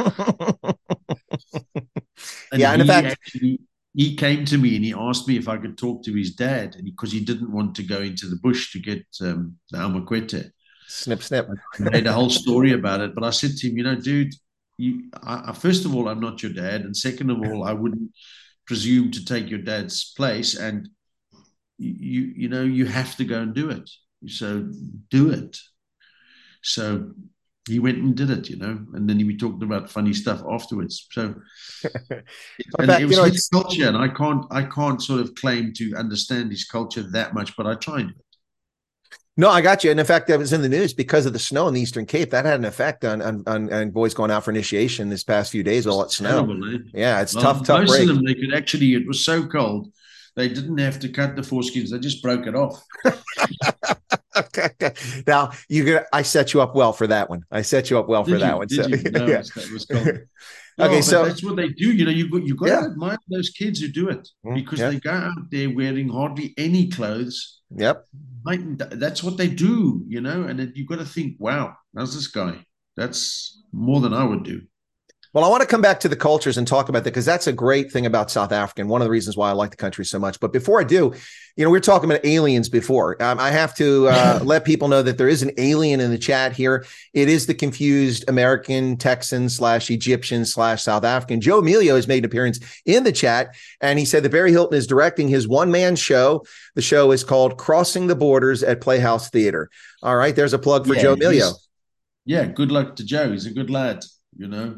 and yeah, and in fact, actually, he came to me and he asked me if I could talk to his dad, and because he, he didn't want to go into the bush to get um, the Amakwete. Snip, snip. I made a whole story about it, but I said to him, you know, dude, you, I, first of all, I'm not your dad. And second of all, I wouldn't presume to take your dad's place. And you, you know, you have to go and do it. So do it. So he went and did it, you know, and then we talked about funny stuff afterwards. So and fact, it was you know, his culture, and I can't, I can't sort of claim to understand his culture that much, but I try and do it. No, I got you. And in fact, that was in the news because of the snow in the Eastern Cape. That had an effect on on, on, on boys going out for initiation this past few days. All that snow. Terrible, eh? Yeah, it's well, tough, tough. Most break. of them, they could actually. It was so cold, they didn't have to cut the foreskins. They just broke it off. Okay. Now you get. I set you up well for that one. I set you up well did for you? that one. Did so, you? No, yeah. it was cold. No, okay, so that's what they do. You know, you got you got yeah. to admire those kids who do it because yeah. they go out there wearing hardly any clothes. Yep. That's what they do, you know, and you've got to think, wow, how's this guy? That's more than I would do. Well, I want to come back to the cultures and talk about that because that's a great thing about South Africa and one of the reasons why I like the country so much. But before I do, you know, we were talking about aliens before. Um, I have to uh, let people know that there is an alien in the chat here. It is the confused American Texan slash Egyptian slash South African. Joe Emilio has made an appearance in the chat, and he said that Barry Hilton is directing his one-man show. The show is called Crossing the Borders at Playhouse Theater. All right, there's a plug for yeah, Joe Emilio. Yeah, good luck to Joe. He's a good lad, you know.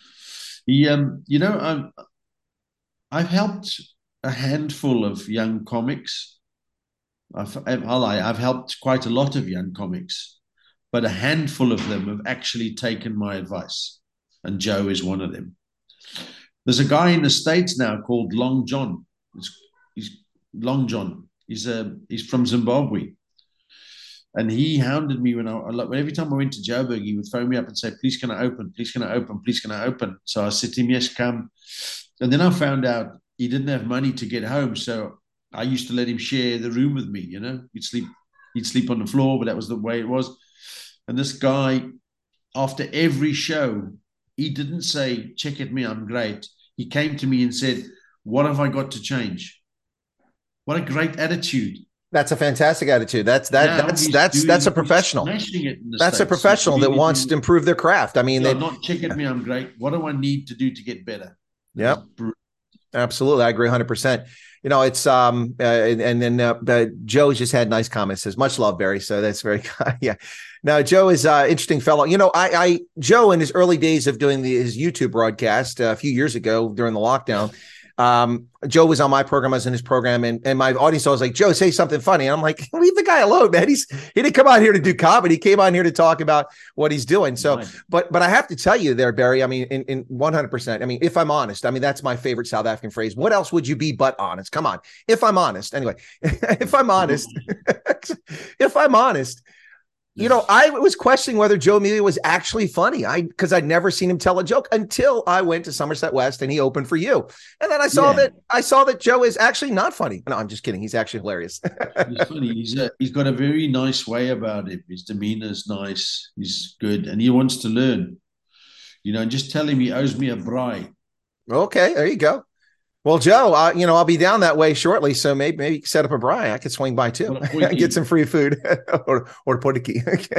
He, um, you know, I've, I've helped a handful of young comics. I've, I've helped quite a lot of young comics, but a handful of them have actually taken my advice, and Joe is one of them. There's a guy in the States now called Long John. It's, he's Long John. He's a he's from Zimbabwe. And he hounded me when I, every time I went to Joburg, he would phone me up and say, please can I open? Please can I open? Please can I open? So I said to him, yes, come. And then I found out he didn't have money to get home. So I used to let him share the room with me, you know. He'd sleep, he'd sleep on the floor, but that was the way it was. And this guy, after every show, he didn't say, check at me, I'm great. He came to me and said, what have I got to change? What a great attitude. That's a fantastic attitude. That's that. Now that's that's doing, that's a professional. That's States. a professional really that wants doing, to improve their craft. I mean, yeah, they not check at me. I'm great. What do I need to do to get better? Yeah, absolutely. I agree one hundred percent. You know, it's um, uh, and then uh, uh, Joe just had nice comments. Says much love, Barry. So that's very yeah. Now Joe is an uh, interesting fellow. You know, I, I Joe in his early days of doing the, his YouTube broadcast uh, a few years ago during the lockdown. Um, Joe was on my program, I was in his program, and, and my audience was like, Joe, say something funny. And I'm like, leave the guy alone, man. He's he didn't come out here to do comedy. He came on here to talk about what he's doing. So, right. but but I have to tell you there, Barry, I mean, in, in one hundred percent, I mean, if I'm honest, I mean, that's my favorite South African phrase. What else would you be but honest? Come on. If I'm honest, anyway, if I'm honest, if I'm honest, you know, I was questioning whether Joe Emilio was actually funny. I because I'd never seen him tell a joke until I went to Somerset West and he opened for you. And then I saw yeah. that I saw that Joe is actually not funny. No, I'm just kidding. He's actually hilarious. He's funny. He's a, he's got a very nice way about him. His demeanor is nice. He's good, and he wants to learn. You know, just tell him he owes me a braai. Okay, there you go. Well, Joe, uh, you know, I'll be down that way shortly, so maybe maybe set up a braai. I could swing by too, get some free food or or potiki.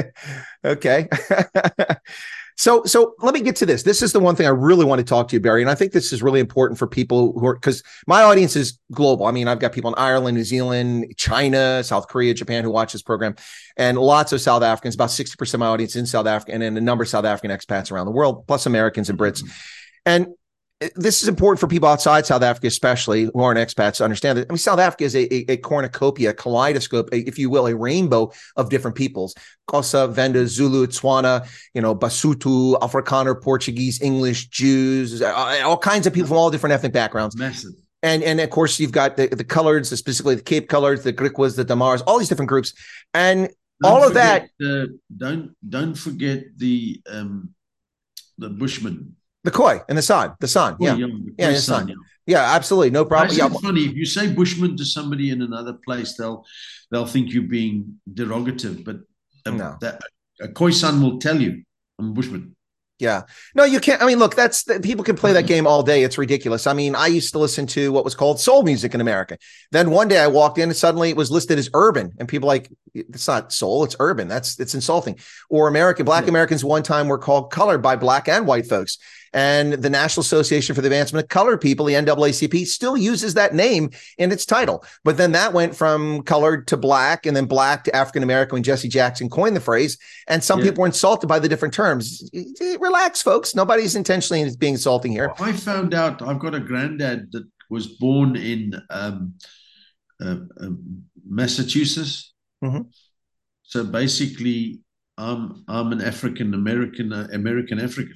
Okay, okay. so so let me get to this. This is the one thing I really want to talk to you, Barry, and I think this is really important for people who are because my audience is global. I mean, I've got people in Ireland, New Zealand, China, South Korea, Japan who watch this program, and lots of South Africans. About sixty percent of my audience in South Africa, and then a number of South African expats around the world, plus Americans and Brits, and this is important for people outside South Africa, especially who aren't expats, to understand that. I mean, South Africa is a, a, a cornucopia, a kaleidoscope, a, if you will, a rainbow of different peoples. Xhosa, Venda, Zulu, Tswana, you know, Basotho, Afrikaner, Portuguese, English, Jews, all kinds of people from all different ethnic backgrounds. Massive. And, and of course, you've got the, the coloreds, specifically the Cape Coloreds, the Griquas, the Damars, all these different groups. And don't all of forget, that. Uh, don't, don't forget the, um, the Bushmen. The Khoi and the San, the San, yeah, yeah, yeah, the San. Yeah. yeah, absolutely, no problem. It's yeah. funny if you say Bushman to somebody in another place, they'll they'll think you're being derogative, but a, no. that, a Khoisan will tell you I'm Bushman. Yeah, no, you can't. I mean, look, that's people can play that game all day. It's ridiculous. I mean, I used to listen to what was called soul music in America. Then one day I walked in and suddenly it was listed as urban, and people like it's not soul, it's urban. That's it's insulting. Or American Black yeah. Americans one time were called colored by Black and white folks. And the National Association for the Advancement of Colored People, the N double A C P, still uses that name in its title. But then that went from colored to Black and then Black to African American when Jesse Jackson coined the phrase. And some yeah. people were insulted by the different terms. Relax, folks. Nobody's intentionally being insulting here. Well, I found out I've got a granddad that was born in um, uh, uh, Massachusetts. Mm-hmm. So basically, I'm I'm an African American uh, American African.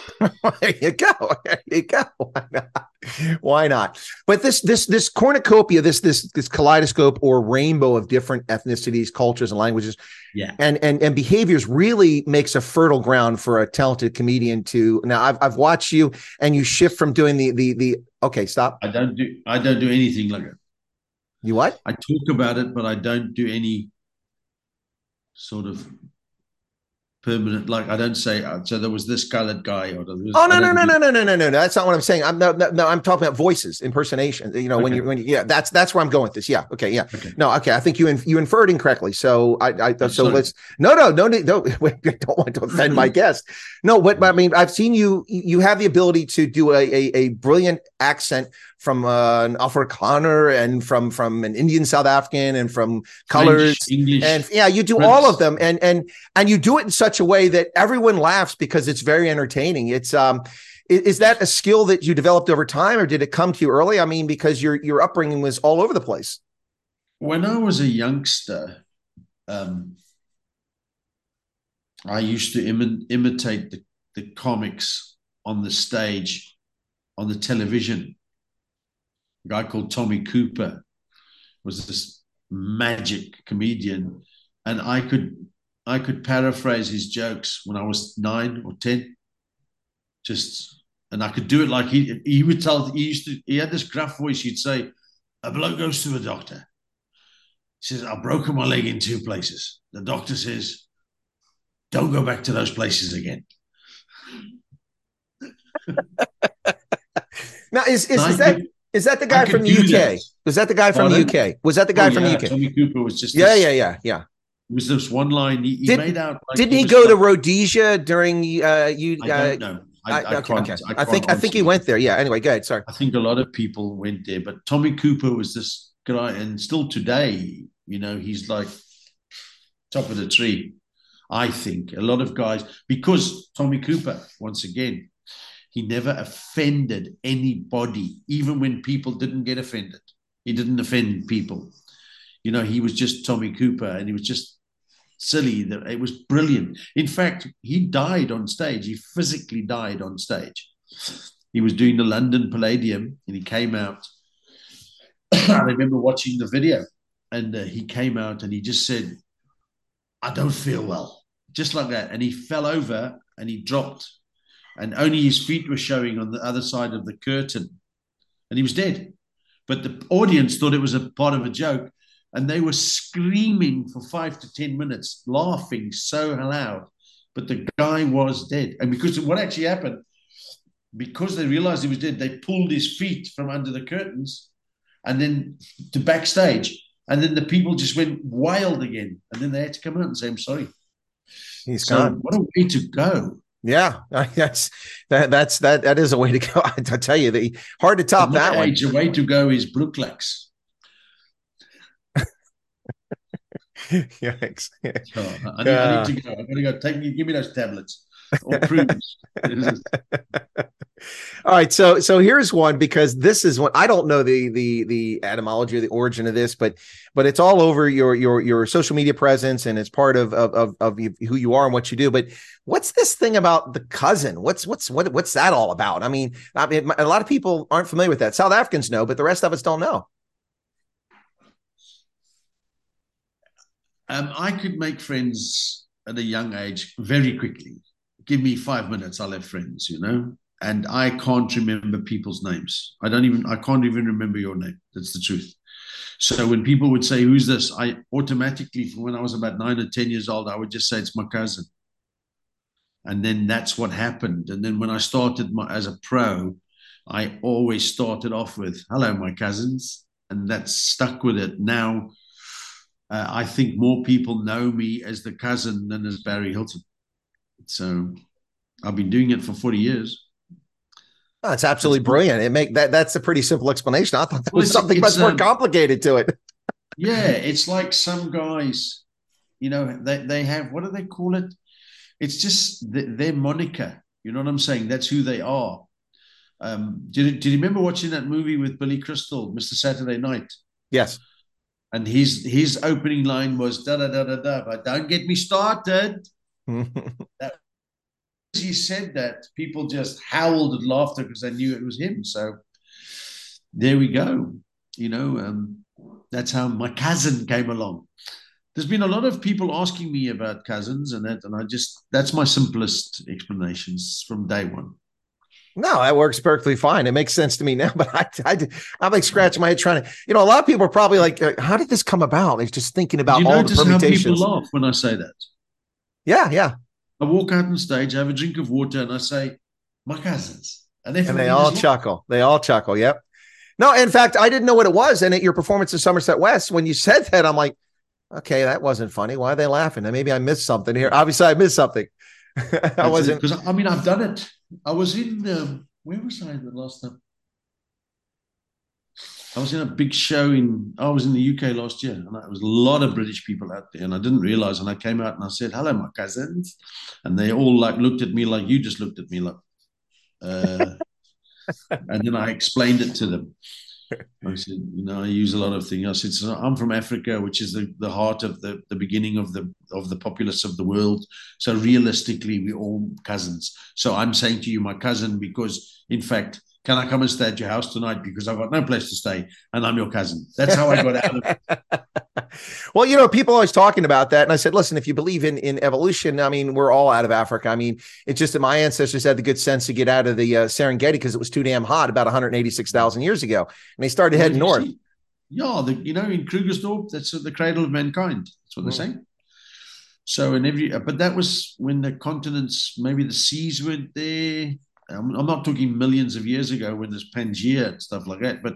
There you go. There you go. Why not? Why not? But this this this cornucopia, this this this kaleidoscope or rainbow of different ethnicities, cultures, and languages, yeah, and and and behaviors really makes a fertile ground for a talented comedian to. Now, I've I've watched you, and you shift from doing the the the. Okay, stop. I don't do I don't do anything like it. You what? I talk about it, but I don't do any sort of permanent. Like I don't say. Uh, so there was this colored guy, or there was, oh no no no no no no no no no. That's not what I'm saying. I'm no no, no I'm talking about voices, impersonation. You know, okay. when you when you, yeah, that's that's where I'm going with this. Yeah. Okay. Yeah. Okay. No. Okay. I think you in, you inferred incorrectly. So I I so sorry. let's no no no no no. I don't want to offend my guest. No. What I mean, I've seen you. You have the ability to do a a, a brilliant accent from uh, an Afrikaner and from from an Indian South African and from colors French, English, and yeah, you do French. all of them and and and you do it in such a way that everyone laughs because it's very entertaining. It's um, is, is that a skill that you developed over time, or did it come to you early? I mean, because your your upbringing was all over the place. When I was a youngster, um, I used to imi- imitate the, the comics on the stage, on the television. A guy called Tommy Cooper was this magic comedian, and I could I could paraphrase his jokes when I was nine or ten. Just and I could do it like he he would tell. He used to. He had this gruff voice. He'd say, "A bloke goes to a doctor. He says, I've broken my leg in two places. The doctor says, don't go back to those places again." Now, is is, is that? Is that the guy from the U K? That. Was that the guy from Pardon? the U K? Was that the guy oh, from yeah. the U K? Tommy Cooper was just yeah, this, yeah, yeah, yeah. It was this one line he, he Did, made out. Like didn't he, he go like, to Rhodesia during uh, you? Uh, I don't know. I, I, okay, can't, okay. I, I think I think he went there. Yeah. Anyway, go ahead. Sorry. I think a lot of people went there, but Tommy Cooper was this guy, and still today, you know, he's like top of the tree. I think a lot of guys, because Tommy Cooper, once again, he never offended anybody, even when people didn't get offended. He didn't offend people. You know, he was just Tommy Cooper, and he was just silly. It was brilliant. In fact, he died on stage. He physically died on stage. He was doing the London Palladium, and he came out. I remember watching the video, and uh, he came out, and he just said, "I don't feel well," just like that. And he fell over, and he dropped, and only his feet were showing on the other side of the curtain, and he was dead. But the audience thought it was a part of a joke, and they were screaming for five to ten minutes, laughing so loud. But the guy was dead. And because what actually happened, because they realized he was dead, they pulled his feet from under the curtains and then to backstage. And then the people just went wild again. And then they had to come out and say, "I'm sorry." He's so gone. What a way to go. Yeah, that's that. That's that. That is a way to go. I tell you, the hard to top that one. Age, a way to go is Brooklex. Yikes! So, I, need, uh, I need to go. I'm going to go. Take me. Give me those tablets or prunes. All right, so so here's one, because this is one I don't know the the the etymology or the origin of this, but but it's all over your your your social media presence, and it's part of of of, of who you are and what you do. But what's this thing about the cousin? What's what's what what's that all about? I mean, I mean, a lot of people aren't familiar with that. South Africans know, but the rest of us don't know. Um, I could make friends at a young age very quickly. Give me five minutes, I'll have friends, you know. And I can't remember people's names. I don't even, I can't even remember your name. That's the truth. So when people would say, "Who's this?" I automatically, from when I was about nine or ten years old, I would just say, "It's my cousin." And then that's what happened. And then when I started my, as a pro, I always started off with, "Hello, my cousins." And that's stuck with it. Now, uh, I think more people know me as the cousin than as Barry Hilton. So I've been doing it for forty years. Oh, it's absolutely brilliant. It make that that's a pretty simple explanation. I thought there was well, something much more um, complicated to it. Yeah, it's like some guys, you know, they, they have, what do they call it? It's just the, their moniker. You know what I'm saying? That's who they are. Um, did, did you remember watching that movie with Billy Crystal, Mister Saturday Night? Yes. And his his opening line was da da da da da. But don't get me started. that, he said that, people just howled at laughter because they knew it was him. So there we go. You know, um, that's how my cousin came along. There's been a lot of people asking me about cousins and that, and I just, that's my simplest explanations from day one. No, that works perfectly fine. It makes sense to me now, but I, I, I'm like scratching my head trying to, you know, a lot of people are probably like, how did this come about? They're just thinking about you all the permutations. How people laugh when I say that? Yeah, yeah. I walk out on stage, I have a drink of water, and I say, "My cousins," and And they everybody all just laughs. chuckle. They all chuckle. Yep. No, in fact, I didn't know what it was. And at your performance in Somerset West, when you said that, I'm like, okay, that wasn't funny. Why are they laughing? And maybe I missed something here. Obviously, I missed something. I wasn't. Because I mean, I've done it. I was in, um, where was I the last time? I was in a big show in, I was in the U K last year, and there was a lot of British people out there, and I didn't realize. And I came out and I said, "Hello, my cousins," and they all like looked at me like you just looked at me, like, uh, and then I explained it to them. I said, you know, I use a lot of things. I said, so I'm from Africa, which is the, the heart of the, the beginning of the of the populace of the world. So realistically, we're all cousins. So I'm saying to you, my cousin, because in fact, can I come and stay at your house tonight? Because I've got no place to stay, and I'm your cousin. That's how I got out of it. Well, you know, people are always talking about that. And I said, listen, if you believe in, in evolution, I mean, we're all out of Africa. I mean, it's just that my ancestors had the good sense to get out of the uh, Serengeti because it was too damn hot about one hundred eighty-six thousand years ago. And they started well, heading north. See, yeah, the, you know, in Krugersdorp, that's the cradle of mankind. That's what mm. they're saying. So, in every, but that was when the continents, maybe the seas weren't there. I'm, I'm not talking millions of years ago when there's Pangea and stuff like that, but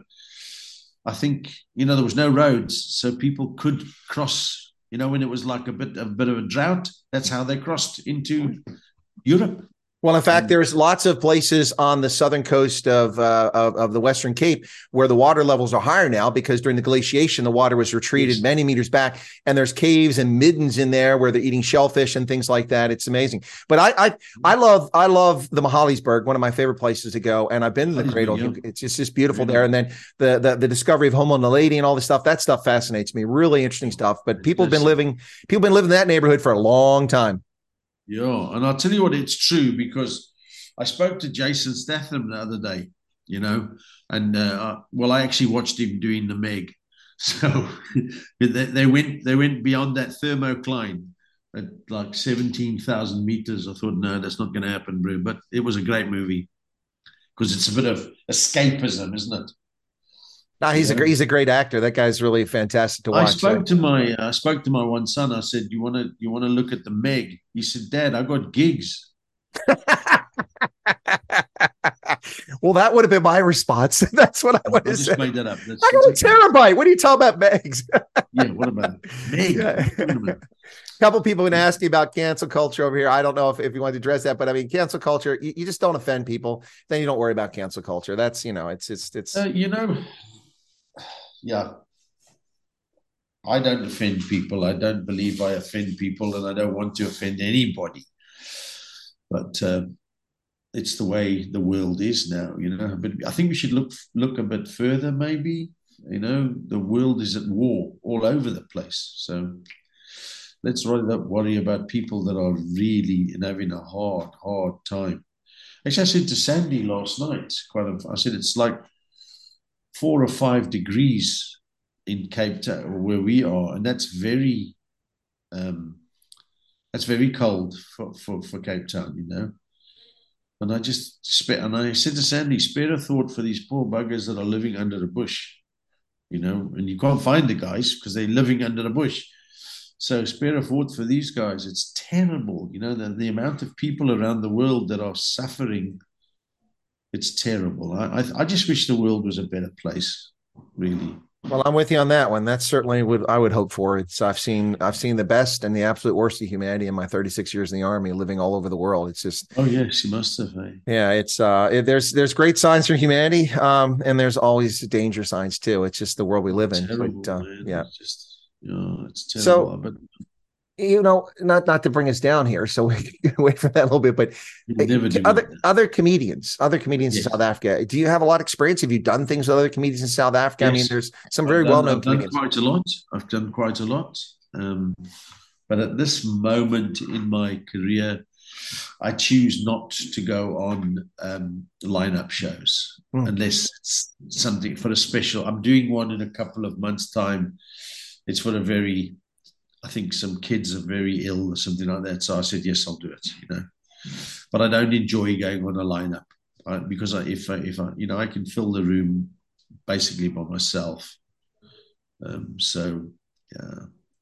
I think, you know, there was no roads, so people could cross, you know, when it was like a bit, a bit of a drought, that's how they crossed into Europe. Well, in fact, there's lots of places on the southern coast of, uh, of of the Western Cape where the water levels are higher now because during the glaciation, the water was retreated yes. many meters back, and there's caves and middens in there where they're eating shellfish and things like that. It's amazing. But I I, I love I love the Mahalisburg, one of my favorite places to go, and I've been to the Cradle. Been, yeah. It's just just beautiful yeah. there. And then the, the the discovery of Homo naledi and all this stuff. That stuff fascinates me. Really interesting stuff. But people have been living people have been living in that neighborhood for a long time. Yeah, and I'll tell you what, it's true because I spoke to Jason Statham the other day, you know, and uh, well, I actually watched him doing the Meg, so they, they went they went beyond that thermocline at like seventeen thousand meters. I thought, no, that's not going to happen, bro. But it was a great movie because it's a bit of escapism, isn't it? No, he's yeah. a great, he's a great actor. That guy's really fantastic to watch. I spoke so. to my uh, I spoke to my one son. I said, "You want to you want to look at the Meg?" He said, "Dad, I got gigs." Well, that would have been my response. That's what I would have said. Made that up. That's, I got a terabyte. What are you talking about, Megs? Yeah, what about Meg? Yeah. A couple of people have been asking about cancel culture over here. I don't know if, if you want to address that, but I mean, cancel culture, you, you just don't offend people. Then you don't worry about cancel culture. That's, you know, it's, it's, it's, uh, you know, yeah. I don't offend people. I don't believe I offend people, and I don't want to offend anybody. But uh, it's the way the world is now, you know. But I think we should look look a bit further, maybe. You know, the world is at war all over the place. So let's not worry about people that are really having a hard, hard time. Actually, I said to Sandy last night, quite a, I said it's like four or five degrees in Cape Town where we are, and that's very, um, that's very cold for, for, for Cape Town, you know. And I just spit, and I said to Sandy, spare a thought for these poor buggers that are living under the bush, you know, and you can't find the guys because they're living under the bush. So spare a thought for these guys. It's terrible, you know, the, the amount of people around the world that are suffering. It's terrible. I, I I just wish the world was a better place, really. Well, I'm with you on that one. That's certainly what I would hope for. It's I've seen I've seen the best and the absolute worst of humanity in my thirty-six years in the Army, living all over the world. It's just oh yes, you must have. Eh? Yeah, it's uh, it, there's there's great signs for humanity, um, and there's always danger signs too. It's just the world we live in. Terrible, but, uh, yeah, it's just you know, it's terrible. So, but you know, not not to bring us down here, so we can wait for that a little bit. But other that. other comedians, other comedians yes. in South Africa, do you have a lot of experience? Have you done things with other comedians in South Africa? Yes. I mean, there's some very well known comedians. I've done quite a lot. I've done quite a lot. Um, but at this moment in my career, I choose not to go on um, lineup shows hmm. unless it's something for a special. I'm doing one in a couple of months' time. It's for a very I think some kids are very ill or something like that. So I said, yes, I'll do it, you know. But I don't enjoy going on a lineup uh, because I, if, I, if I, you know, I can fill the room basically by myself. Um, so, yeah.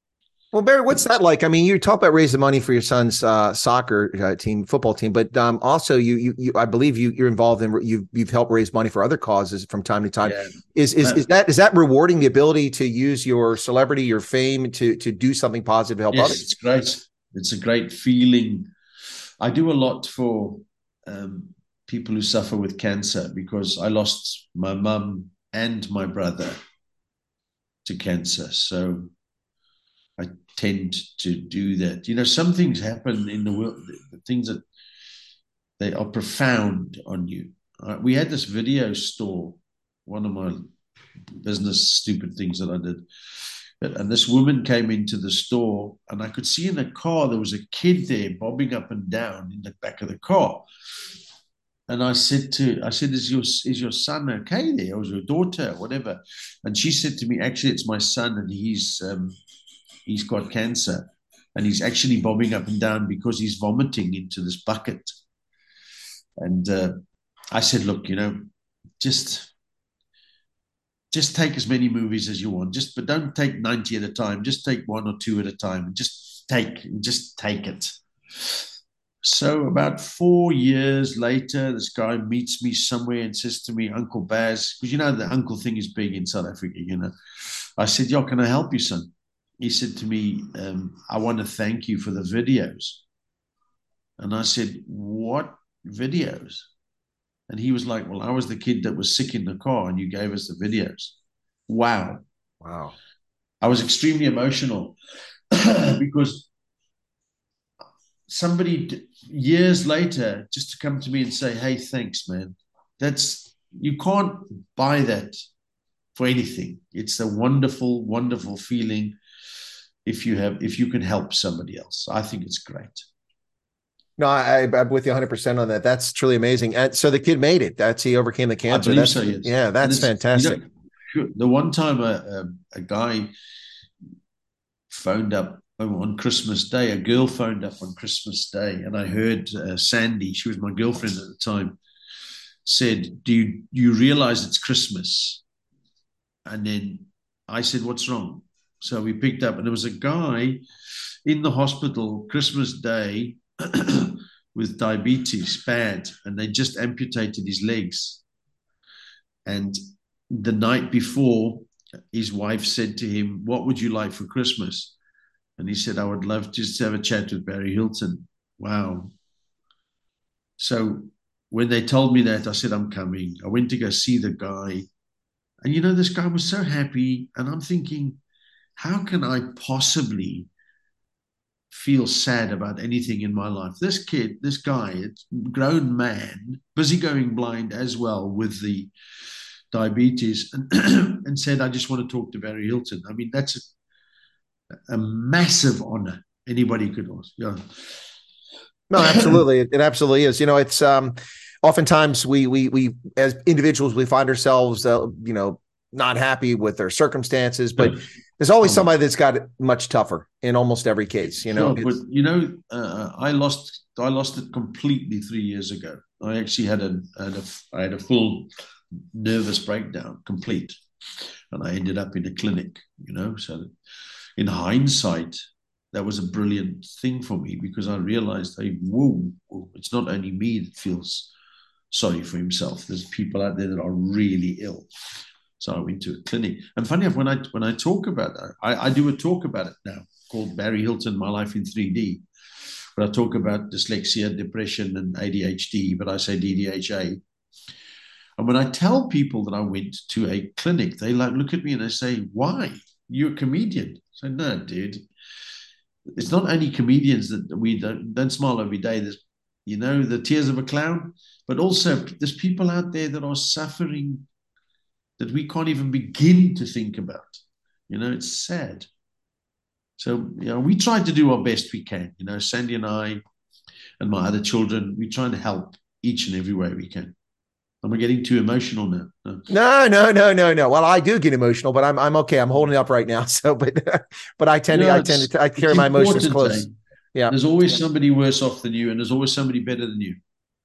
Well, Barry, what's that like? I mean, you talk about raising money for your son's uh, soccer uh, team, football team, but um, also you, you, you, I believe you, you're involved in, you've, you've helped raise money for other causes from time to time. Yeah. Is, is, is that, is that rewarding, the ability to use your celebrity, your fame to, to do something positive to help Yes, others? it's great. It's a great feeling. I do a lot for um, people who suffer with cancer because I lost my mum and my brother to cancer. So I tend to do that. You know, some things happen in the world, the things that they are profound on you. Uh, we had this video store, one of my business stupid things that I did. But, and this woman came into the store, and I could see in the car there was a kid there bobbing up and down in the back of the car. And I said to, I said, is your is your son okay there, or is your daughter, whatever? And she said to me, actually, it's my son, and he's um, he's got cancer, and he's actually bobbing up and down because he's vomiting into this bucket. And uh, I said, look, you know, just just take as many movies as you want, just but don't take ninety at a time. Just take one or two at a time, and just take, just take it. So about four years later, this guy meets me somewhere and says to me, Uncle Baz, because you know the uncle thing is big in South Africa, you know. I said, yeah, can I help you, son? He said to me, um, I want to thank you for the videos. And I said, what videos? And he was like, well, I was the kid that was sick in the car and you gave us the videos. Wow. Wow. I was extremely emotional because somebody years later just to come to me and say, hey, thanks, man. That's, you can't buy that for anything. It's a wonderful, wonderful feeling if you have, if you can help somebody else. I think it's great. No, I, I'm with you one hundred percent on that. That's truly amazing. And so the kid made it. That's, he overcame the cancer. I believe That's, so, yes. Yeah, that's fantastic. You know, the one time a, a, a guy phoned up on Christmas Day, a girl phoned up on Christmas Day, and I heard uh, Sandy, she was my girlfriend at the time, said, do you, you realize it's Christmas? And then I said, what's wrong? So we picked up, and there was a guy in the hospital Christmas Day with diabetes, bad, and they just amputated his legs. And the night before, his wife said to him, what would you like for Christmas? And he said, I would love just to have a chat with Barry Hilton. Wow. So when they told me that, I said, I'm coming. I went to go see the guy. And, you know, this guy was so happy. And I'm thinking, how can I possibly feel sad about anything in my life? This kid, this guy, it's a grown man, busy going blind as well with the diabetes, and, and said, I just want to talk to Barry Hilton. I mean, that's a, a massive honor anybody could ask. Yeah. No, absolutely. It, it absolutely is. You know, it's um, oftentimes we, we, we, as individuals, we find ourselves, uh, you know, not happy with their circumstances, but there's always somebody that's got it much tougher in almost every case, you know. Sure, but you know, uh, I lost, I lost it completely three years ago. I actually had a, had a, I had a full nervous breakdown, complete, and I ended up in a clinic. You know, so in hindsight, that was a brilliant thing for me because I realized, hey, whoa, whoa, it's not only me that feels sorry for himself. There's people out there that are really ill. So I went to a clinic. And funny enough, when I when I talk about that, I, I do a talk about it now called Barry Hilton, My Life in three D. But I talk about dyslexia, depression, and A D H D, but I say D D H A. And when I tell people that I went to a clinic, they like look at me and they say, why? You're a comedian. I say, no, dude. It's not only comedians that we don't, don't smile every day. There's, you know, the tears of a clown, but also there's people out there that are suffering that we can't even begin to think about. You know, it's sad. So, you know, we try to do our best we can. You know, Sandy and I and my other children, we try to help each and every way we can. Am I getting too emotional now? No. no, no, no, no, no. Well, I do get emotional, but I'm I'm okay. I'm holding up right now. So, but but I tend to I tend to I carry my emotions close. Eh? Yeah, there's always somebody worse off than you, and there's always somebody better than you.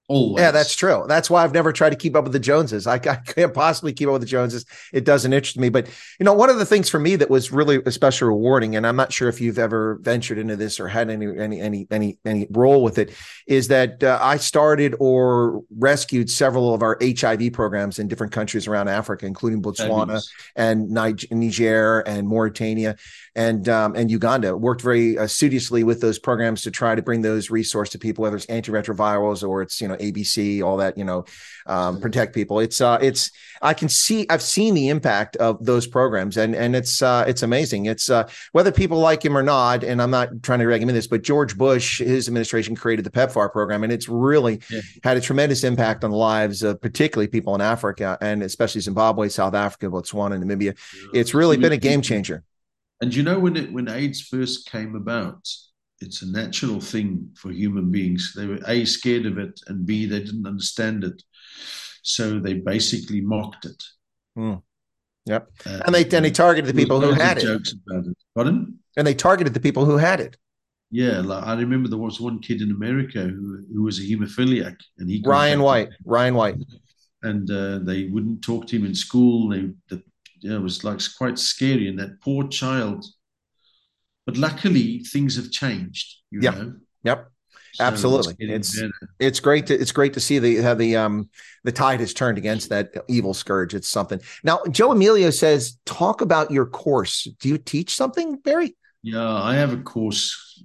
Always. Yeah, that's true. That's why I've never tried to keep up with the Joneses. I, I can't possibly keep up with the Joneses. It doesn't interest me. But, you know, one of the things for me that was really especially rewarding, and I'm not sure if you've ever ventured into this or had any any any any any role with it, is that uh, I started or rescued several of our H I V programs in different countries around Africa, including Botswana and Niger and Mauritania and um, and Uganda. Worked very assiduously with those programs to try to bring those resources to people, whether it's antiretrovirals or it's, you know, A B C, all that, you know, um, protect people. It's uh, it's I can see I've seen the impact of those programs, and and it's uh, it's amazing. It's uh, whether people like him or not, and I'm not trying to drag him in this, but George Bush, his administration created the PEPFAR program, and it's really yeah. had a tremendous impact on the lives of particularly people in Africa, and especially Zimbabwe, South Africa, Botswana, Namibia. Yeah. It's really been a game changer. And you know, when it when AIDS first came about, it's a natural thing for human beings. They were A, scared of it, and B, they didn't understand it. So they basically mocked it. Mm. Yep. Uh, and they and they targeted the people who had it. Jokes about it. Pardon? And they targeted the people who had it. Yeah, like I remember there was one kid in America who who was a hemophiliac, and he Ryan White. Ryan White. And uh, they wouldn't talk to him in school. They the you know, it was like quite scary, and that poor child. But luckily, things have changed. You yep. know? Yep. So Absolutely. It's it's, it's great to it's great to see the how the um the tide has turned against that evil scourge. It's something. Now, Joe Emilio says, talk about your course. Do you teach something, Barry? Yeah, I have a course.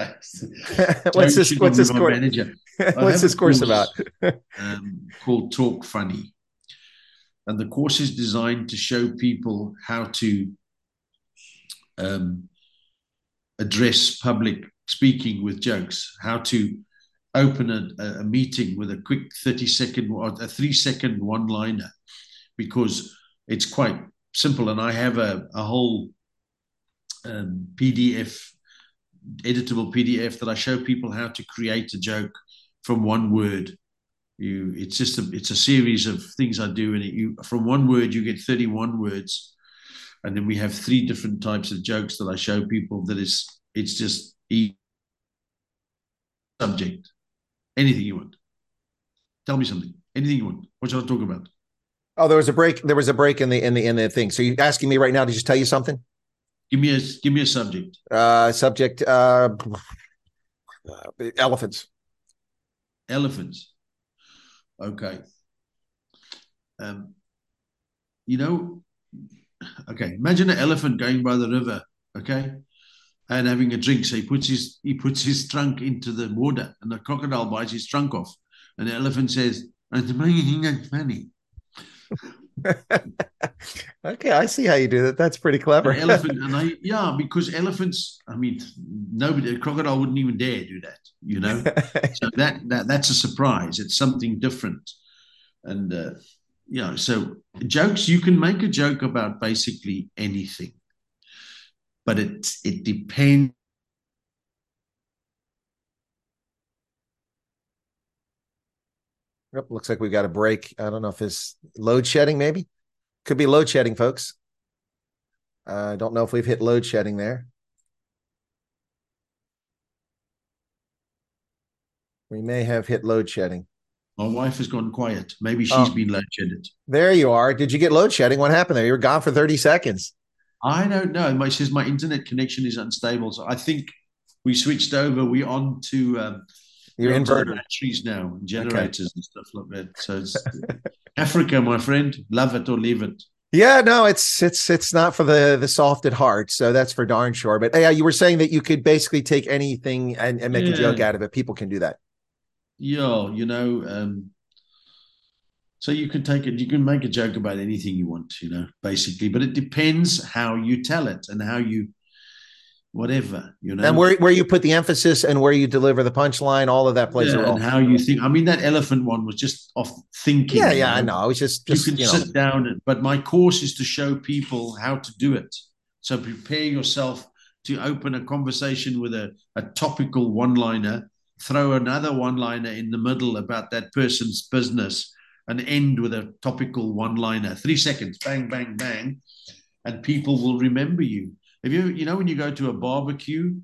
what's this? What's this course? what's this course, course about? um, called Talk Funny. And the course is designed to show people how to um, address public speaking with jokes, how to open a, a meeting with a quick thirty second or a three second one liner, because it's quite simple. And I have a, a whole um, P D F, editable P D F that I show people how to create a joke from one word. You, it's just a, it's a series of things I do, and it, you from one word you get thirty-one words, and then we have three different types of jokes that I show people. That is, it's just each subject, anything you want. Tell me something, anything you want. What should I talk about? Oh, there was a break. There was a break in the in the in the thing. So you're asking me right now to just tell you something? Give me a give me a subject. Uh, subject. Uh, elephants. Elephants. Okay. Um, you know, okay, imagine an elephant going by the river, okay, and having a drink. So he puts his he puts his trunk into the water, and the crocodile bites his trunk off. And the elephant says, "It's amazing, that's funny." Okay, I see how you do that. That's pretty clever. An elephant, and I yeah, because elephants. I mean, nobody, a crocodile wouldn't even dare do that. You know, so that that that's a surprise. It's something different, and uh, you know, so jokes. You can make a joke about basically anything, but it it depends. Yep, looks like we got a break. I don't know if it's load shedding, maybe. Could be load shedding, folks. I uh, don't know if we've hit load shedding there. We may have hit load shedding. My wife has gone quiet. Maybe she's oh. been load shedded. There you are. Did you get load shedding? What happened there? You were gone for thirty seconds. I don't know. My says my internet connection is unstable. So I think we switched over. We're on to um, your inverter batteries now, generators okay. and stuff like that. So it's Africa, my friend. Love it or leave it. Yeah, no, it's it's it's not for the the soft at heart. So that's for darn sure. But yeah, you were saying that you could basically take anything and, and make yeah. a joke out of it. People can do that. Yeah, you know. Um, so you can take it. You can make a joke about anything you want. You know, basically, but it depends how you tell it and how you. Whatever, you know, and where where you put the emphasis and where you deliver the punchline, all of that plays yeah, a role. And how you think. I mean, that elephant one was just off thinking. Yeah, yeah, you know? I know. I was just, just you can you sit know. down, and, but my course is to show people how to do it. So prepare yourself to open a conversation with a, a topical one-liner, throw another one-liner in the middle about that person's business, and end with a topical one-liner. Three seconds, bang, bang, bang, and people will remember you. If you, you know, when you go to a barbecue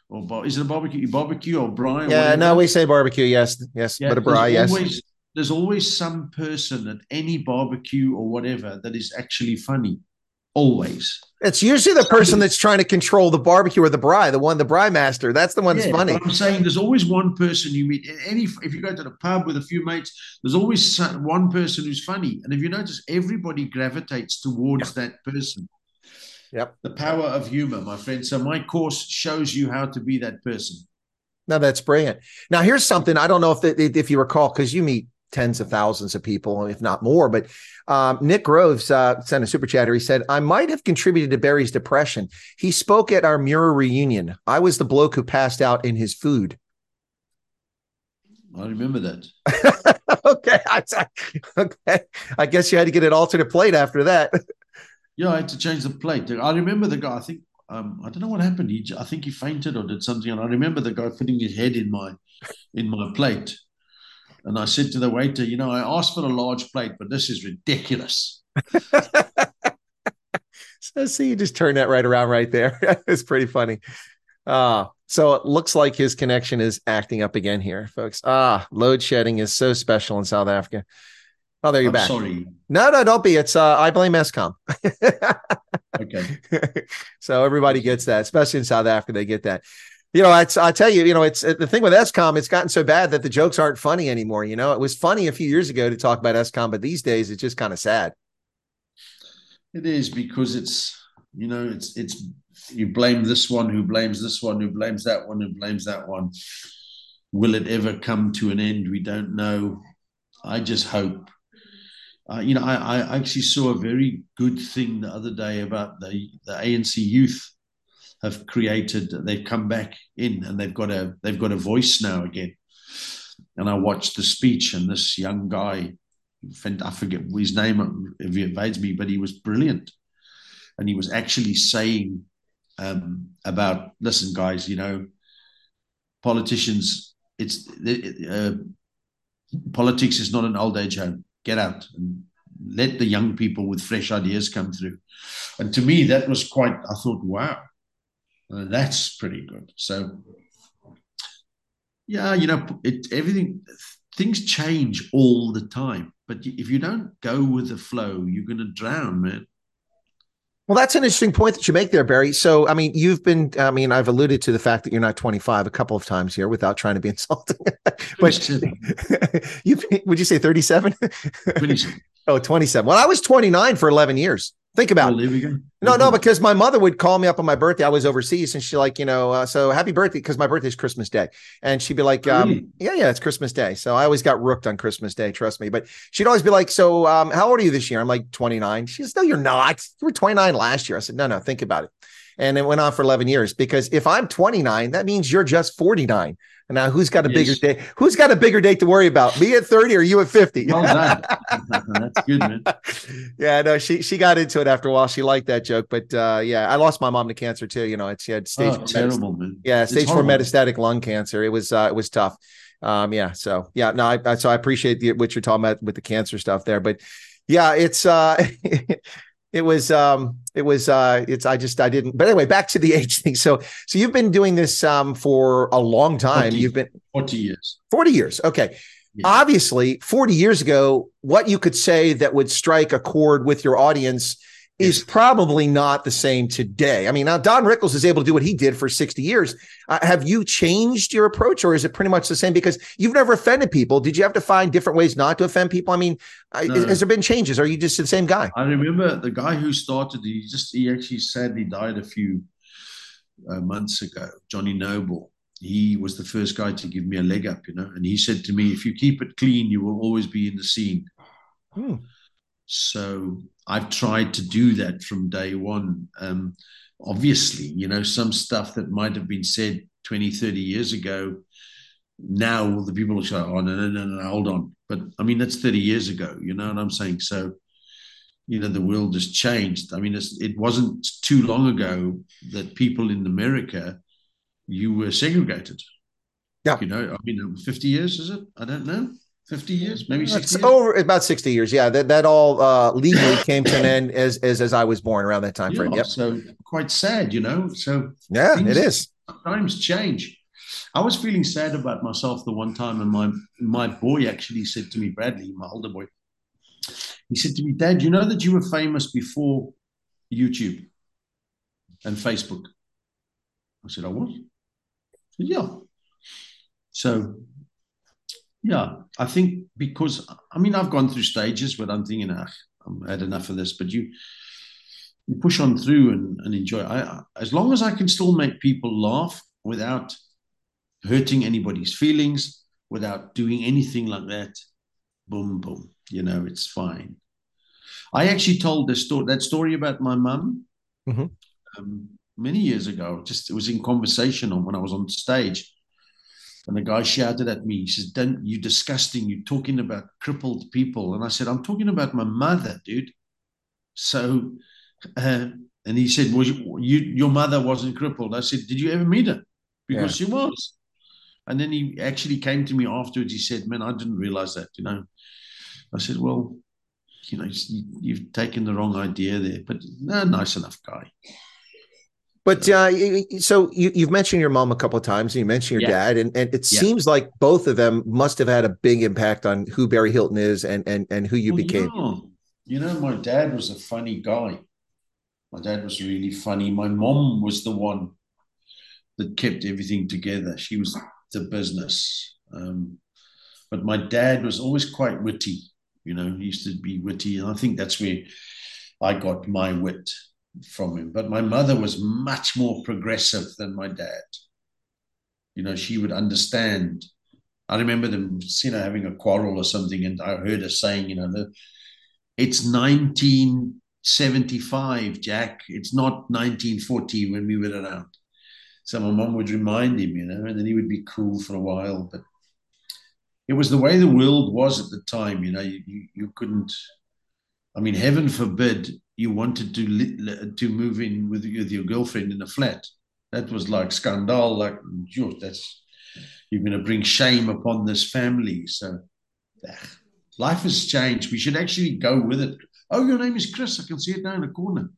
or bar, is it a barbecue? Barbecue or braai? Or yeah, whatever. no, we say barbecue. Yes, yes, Yeah, but a braai, yes. Always, there's always some person at any barbecue or whatever that is actually funny. Always. It's usually the person that's trying to control the barbecue or the braai, the one, the braai master. That's the one that's yeah, funny. But I'm saying there's always one person you meet. Any if you go to the pub with a few mates, there's always one person who's funny. And if you notice, everybody gravitates towards yeah. that person. Yep. The power of humor, my friend. So my course shows you how to be that person. No, that's brilliant. Now, here's something. I don't know if the, if you recall, because you meet tens of thousands of people, if not more. But um, Nick Groves uh, sent a super chatter. He said, I might have contributed to Barry's depression. He spoke at our Mura reunion. I was the bloke who passed out in his food. I remember that. okay. I, okay. I guess you had to get an alternate plate after that. Yeah, I had to change the plate. I remember the guy, I think, um, I don't know what happened. He, I think he fainted or did something. And I remember the guy putting his head in my, in my plate. And I said to the waiter, you know, I asked for a large plate, but this is ridiculous. So see, you just turn that right around right there. It's pretty funny. Uh, so it looks like his connection is acting up again here, folks. Ah, load shedding is so special in South Africa. Oh, there you're I'm back. Sorry. No, no, don't be. It's uh, I blame Eskom. Okay. So everybody gets that, especially in South Africa, they get that. You know, it's, I tell you, you know, it's the thing with Eskom, it's gotten so bad that the jokes aren't funny anymore. You know, it was funny a few years ago to talk about Eskom, but these days it's just kind of sad. It is because it's, you know, it's, it's, you blame this one who blames this one, who blames that one, who blames that one. Will it ever come to an end? We don't know. I just hope. Uh, you know, I, I actually saw a very good thing the other day about the, the A N C youth have created. They've come back in and they've got a they've got a voice now again. And I watched the speech, and this young guy, I forget his name if he evades me, but he was brilliant. And he was actually saying um, about, listen, guys, you know, politicians, it's uh, politics is not an old age home. Get out and let the young people with fresh ideas come through. And to me, that was quite, I thought, wow, uh, that's pretty good. So, yeah, you know, it, everything, things change all the time. But if you don't go with the flow, you're going to drown, man. Well, that's an interesting point that you make there, Barry. So, I mean, you've been, I mean, I've alluded to the fact that you're not twenty-five a couple of times here without trying to be insulting. But you would you say thirty-seven? twenty-seven. Oh, twenty-seven. Well, I was twenty-nine for eleven years. Think about well, it. No, no, because my mother would call me up on my birthday. I was overseas, and she's like, you know, uh, so happy birthday, because my birthday is Christmas Day. And she'd be like, um, really? yeah, yeah, it's Christmas Day. So I always got rooked on Christmas Day, trust me. But she'd always be like, so um, how old are you this year? I'm like, twenty-nine. She says, no, you're not. You were twenty-nine last year. I said, no, no, think about it. And it went on for eleven years, because if I'm twenty-nine, that means you're just forty-nine. And now who's got a yes. bigger day? Who's got a bigger date to worry about? Me at thirty or you at fifty? Well done. That's good, man. Yeah, no, she she got into it after a while. She liked that joke. But uh, yeah, I lost my mom to cancer too. You know, it's she had stage oh, four terrible, man. Yeah, stage four metastatic lung cancer. It was uh, it was tough. Um, yeah, so yeah, no, I, I so I appreciate the, what you're talking about with the cancer stuff there. But yeah, it's uh It was, um, it was, uh, it's, I just, I didn't, but anyway, back to the age thing. So, so you've been doing this, um, for a long time. forty, you've been forty years, forty years. Okay. Yeah. Obviously forty years ago, what you could say that would strike a chord with your audience is probably not the same today. I mean, now Don Rickles is able to do what he did for sixty years. Uh, have you changed your approach, or is it pretty much the same? Because you've never offended people. Did you have to find different ways not to offend people? I mean, no. has, has there been changes? Or are you just the same guy? I remember the guy who started, he just, he actually sadly died a few uh, months ago, Johnny Noble. He was the first guy to give me a leg up, you know, and he said to me, if you keep it clean, you will always be in the scene. Hmm. So I've tried to do that from day one. Um, obviously, you know, some stuff that might have been said twenty, thirty years ago, now the people will say, oh, no, no, no, no, hold on. But I mean, that's thirty years ago, you know what I'm saying? So, you know, the world has changed. I mean, it's, it wasn't too long ago that people in America, you were segregated. Yeah. You know, I mean, fifty years, is it? I don't know. fifty years, maybe sixty years? Over Over about sixty years. Yeah. That, that all uh, legally came to an end as, as, as I was born around that time frame. Yeah, yep. So quite sad, you know? So yeah, things, it is. times change. I was feeling sad about myself the one time, and my my boy actually said to me, Bradley, my older boy, he said to me, Dad, you know that you were famous before YouTube and Facebook? I said, I was? He said, yeah. So, yeah, I think because, I mean, I've gone through stages, but I'm thinking, ah, I've had enough of this. But you you push on through and, and enjoy. I, as long as I can still make people laugh without hurting anybody's feelings, without doing anything like that, boom, boom, you know, it's fine. I actually told the story, that story about my mum mm-hmm. um, many years ago. Just it was in conversation on when I was on stage, and the guy shouted at me. He says, "Don't you disgusting? You're talking about crippled people." And I said, "I'm talking about my mother, dude." So, uh, and he said, "Well, you, you, your mother wasn't crippled." I said, "Did you ever meet her?" Because yeah. she was. And then he actually came to me afterwards. He said, "Man, I didn't realize that." You know, I said, "Well, you know, you've taken the wrong idea there." But no, nice enough guy. But uh, so you, you've mentioned your mom a couple of times, and you mentioned your yeah. dad, and, and it yeah. seems like both of them must have had a big impact on who Barry Hilton is and and and who you well, became. Yeah. You know, my dad was a funny guy. My dad was really funny. My mom was the one that kept everything together. She was the business. Um, but my dad was always quite witty. You know, he used to be witty. And I think that's where I got my wit from him. But my mother was much more progressive than my dad. You know, she would understand. I remember them, you know, having a quarrel or something, and I heard her saying, you know, the, it's nineteen seventy-five, Jack. It's not nineteen forty when we were around. So my mom would remind him, you know, and then he would be cool for a while. But it was the way the world was at the time, you know. You, you, you couldn't, I mean, heaven forbid you wanted to li- to move in with, with your girlfriend in a flat. That was like scandal, like, that's, you're going to bring shame upon this family. So life has changed. We should actually go with it. Oh, your name is Chris. I can see it now in the corner.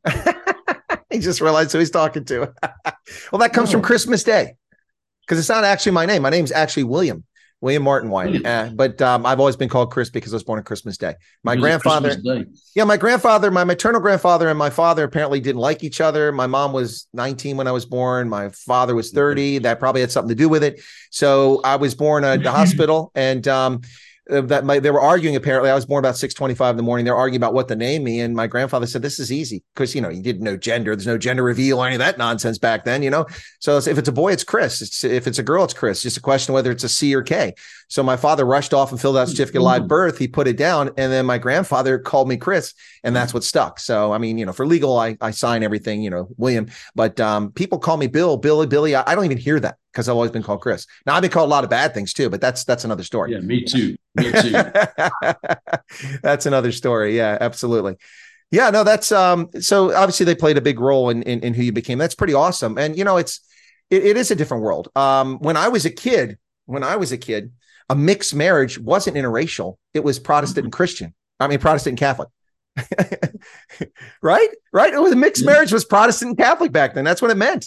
He just realized who he's talking to. Well, that comes oh. from Christmas Day, because it's not actually my name. My name's actually William. William Martin Wyatt. Uh, but um, I've always been called Chris because I was born on Christmas Day. My grandfather, Day. yeah, my grandfather, my maternal grandfather and my father apparently didn't like each other. My mom was nineteen when I was born. My father was thirty. That probably had something to do with it. So I was born at the hospital, and um, that my, they were arguing. Apparently, I was born about six twenty-five in the morning. They're arguing about what to name me, and my grandfather said, "This is easy," because you know you didn't know gender. There's no gender reveal or any of that nonsense back then, you know. So if it's a boy, it's Chris. It's, if it's a girl, it's Chris. Just a question of whether it's a C or K. So my father rushed off and filled out a certificate of live birth. He put it down, and then my grandfather called me Chris, and that's what stuck. So I mean, you know, for legal, I I sign everything, you know, William. But um, people call me Bill, Billy, Billy. I, I don't even hear that, because I've always been called Chris. Now I've been called a lot of bad things too, but that's that's another story. Yeah, me too. Me too. That's another story. Yeah, absolutely. Yeah, no, that's um. So obviously they played a big role in in, in who you became. That's pretty awesome. And you know, it's it, it is a different world. Um, when I was a kid, when I was a kid, a mixed marriage wasn't interracial. It was Protestant and Christian. I mean, Protestant and Catholic. right, right. It was a mixed marriage was Protestant and Catholic back then. That's what it meant.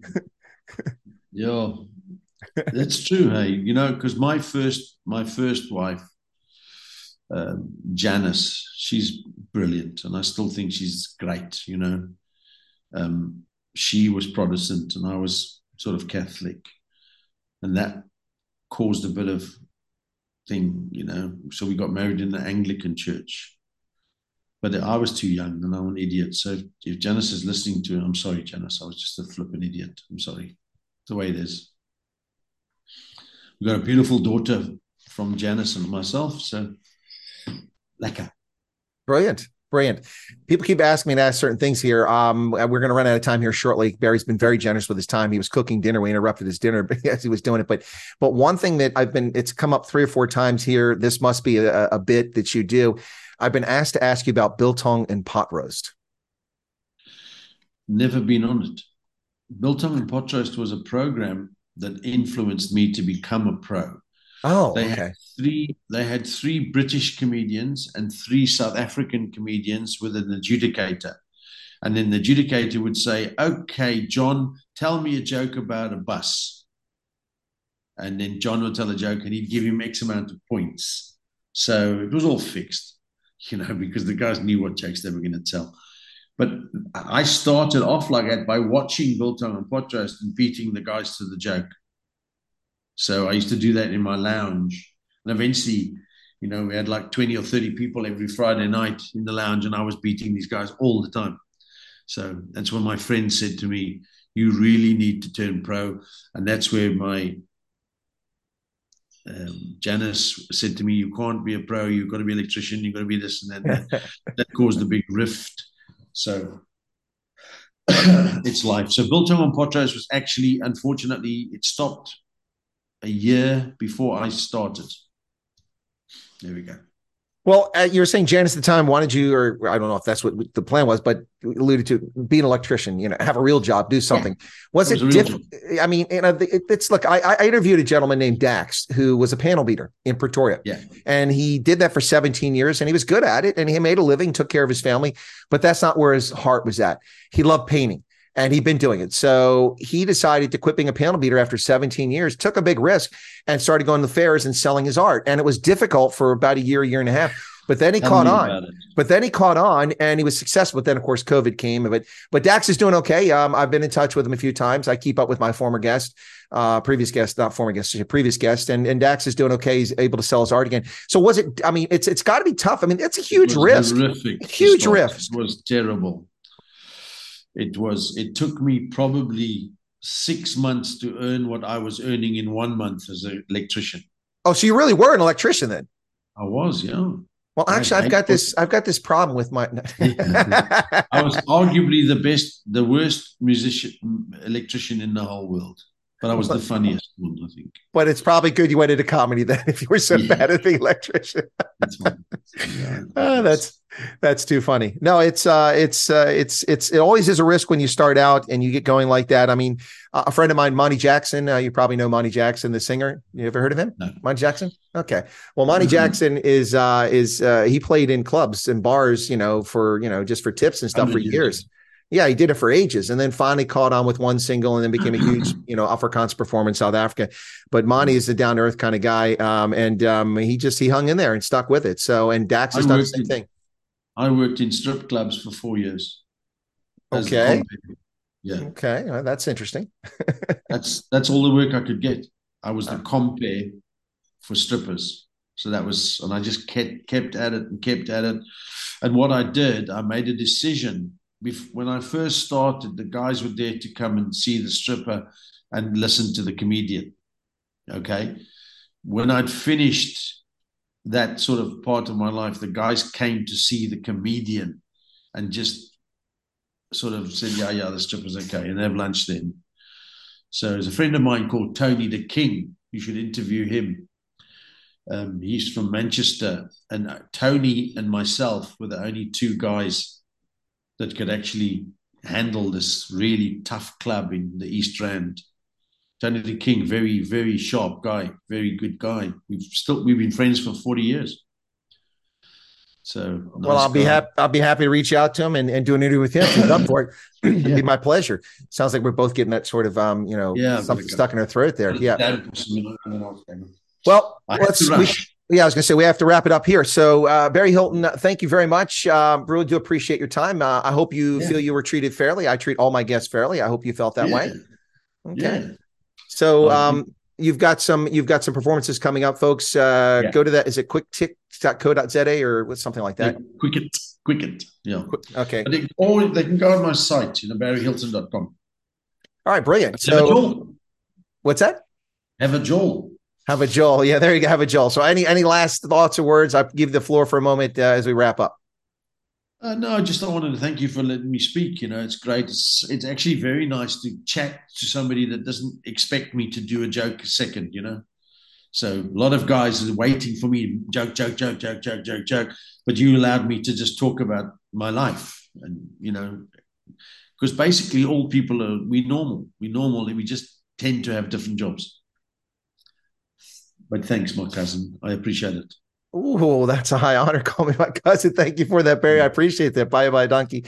Yeah, that's true. Hey, you know, because my first my first wife, um, Janice, she's brilliant, and I still think she's great. You know, um, she was Protestant, and I was sort of Catholic, and that caused a bit of thing, you know. So we got married in the Anglican church, but I was too young, and I'm an idiot. So if, if Janice is listening to it, I'm sorry, Janice. I was just a flipping idiot. I'm sorry. The way it is. We've got a beautiful daughter from Janice and myself, so lekker. Brilliant, brilliant. People keep asking me to ask certain things here. Um, we're going to run out of time here shortly. Barry's been very generous with his time. He was cooking dinner. We interrupted his dinner as he was doing it. But, but one thing that I've been, it's come up three or four times here. This must be a, a bit that you do. I've been asked to ask you about biltong and pot roast. Never been on it. Biltong and Pot Roast was a program that influenced me to become a pro. Oh, they okay. Had three, they had three British comedians and three South African comedians with an adjudicator. And then the adjudicator would say, okay, John, tell me a joke about a bus. And then John would tell a joke and he'd give him X amount of points. So it was all fixed, you know, because the guys knew what jokes they were going to tell. But I started off like that by watching Biltong and Poitras and beating the guys to the joke. So I used to do that in my lounge. And eventually, you know, we had like twenty or thirty people every Friday night in the lounge, and I was beating these guys all the time. So that's when my friend said to me, you really need to turn pro. And that's where my um, Janice said to me, you can't be a pro, you've got to be an electrician, you've got to be this and that. that, that caused a big rift. So it's life. So Biltong and Poitras was actually, unfortunately, it stopped a year before I started. There we go. Well, uh, you were saying Janice at the time wanted you, or I don't know if that's what the plan was, but alluded to be an electrician, you know, have a real job, do something. Yeah. Was it, it different? I mean, you know, it, it's look, I, I interviewed a gentleman named Dax who was a panel beater in Pretoria. Yeah. And he did that for seventeen years and he was good at it and he made a living, took care of his family, but that's not where his heart was at. He loved painting. And he'd been doing it. So he decided to quit being a panel beater after seventeen years, took a big risk and started going to the fairs and selling his art. And it was difficult for about a year, year and a half. But then he Tell caught on. But then he caught on and he was successful. But then, of course, COVID came. But but Dax is doing okay. Um, I've been in touch with him a few times. I keep up with my former guest, uh, previous guest, not former guest, previous guest. And, and Dax is doing okay. He's able to sell his art again. So was it, I mean, it's it's got to be tough. I mean, it's a huge risk. Horrific. Huge risk. It was terrible. It was, it took me probably six months to earn what I was earning in one month as an electrician. Oh, so you really were an electrician then? I was, yeah. Well, actually, I, I've got this, I've got this problem with my, I was arguably the best, the worst musician, electrician in the whole world. But I was the funniest one, I think. But it's probably good you went into comedy then if you were so yeah. bad at the electrician. That's fine. Yeah, oh, that's that's too funny. No, it's uh, it's uh, it's it's it always is a risk when you start out and you get going like that. I mean, uh, a friend of mine, Monty Jackson. Uh, you probably know Monty Jackson, the singer. You ever heard of him? No. Monty Jackson. Okay. Well, Monty mm-hmm. Jackson is uh, is uh, he played in clubs and bars, you know, for you know just for tips and stuff for years. Yeah, he did it for ages and then finally caught on with one single and then became a huge, you know, Afrikaans performer in South Africa. But Monty is a down to earth kind of guy. Um, and um, he just, he hung in there and stuck with it. So, and Dax has done the same in, thing. I worked in strip clubs for four years. Okay. Yeah. Okay. Well, that's interesting. that's, that's all the work I could get. I was the compere for strippers. So that was, and I just kept, kept at it and kept at it. And what I did, I made a decision. When I first started, the guys were there to come and see the stripper and listen to the comedian. Okay. When I'd finished that sort of part of my life, the guys came to see the comedian and just sort of said, yeah, yeah, the stripper's okay. And have lunch then. So there's a friend of mine called Tony the King. You should interview him. Um, he's from Manchester. And Tony and myself were the only two guys that could actually handle this really tough club in the East Rand. Tony the King, very, very sharp guy, very good guy. We've still we've been friends for forty years. So nice well, I'll guy. be happy. I'll be happy to reach out to him and, and do an interview with him. If he's up for it, it'd yeah. be my pleasure. Sounds like we're both getting that sort of um, you know, yeah, something stuck in our throat there. Yeah. Well, let's. We, Yeah, I was going to say we have to wrap it up here. So, uh, Barry Hilton, thank you very much. Uh, really do appreciate your time. Uh, I hope you yeah. feel you were treated fairly. I treat all my guests fairly. I hope you felt that yeah. way. Okay. Yeah. So, um, you've got some you've got some performances coming up, folks. Uh, yeah. Go to that. Is it quick tick dot co dot z a or something like that? Yeah, Quicket, Quicket. Yeah. Okay. They, or they can go on my site, you know, barry hilton dot com. All right, brilliant. So, have a Joel. What's that? Have a Joel. Have a Joel. Yeah, there you go. Have a Joel. So any any last thoughts or words? I'll give the floor for a moment uh, as we wrap up. Uh, no, I just wanted to thank you for letting me speak. You know, it's great. It's, it's actually very nice to chat to somebody that doesn't expect me to do a joke a second, you know. So a lot of guys are waiting for me, joke, joke, joke, joke, joke, joke, joke. But you allowed me to just talk about my life. And, you know, because basically all people are, we normal. We normal. We just tend to have different jobs. But thanks, my cousin. I appreciate it. Oh, that's a high honor. Call me my cousin. Thank you for that, Barry. I appreciate that. Bye bye, donkey.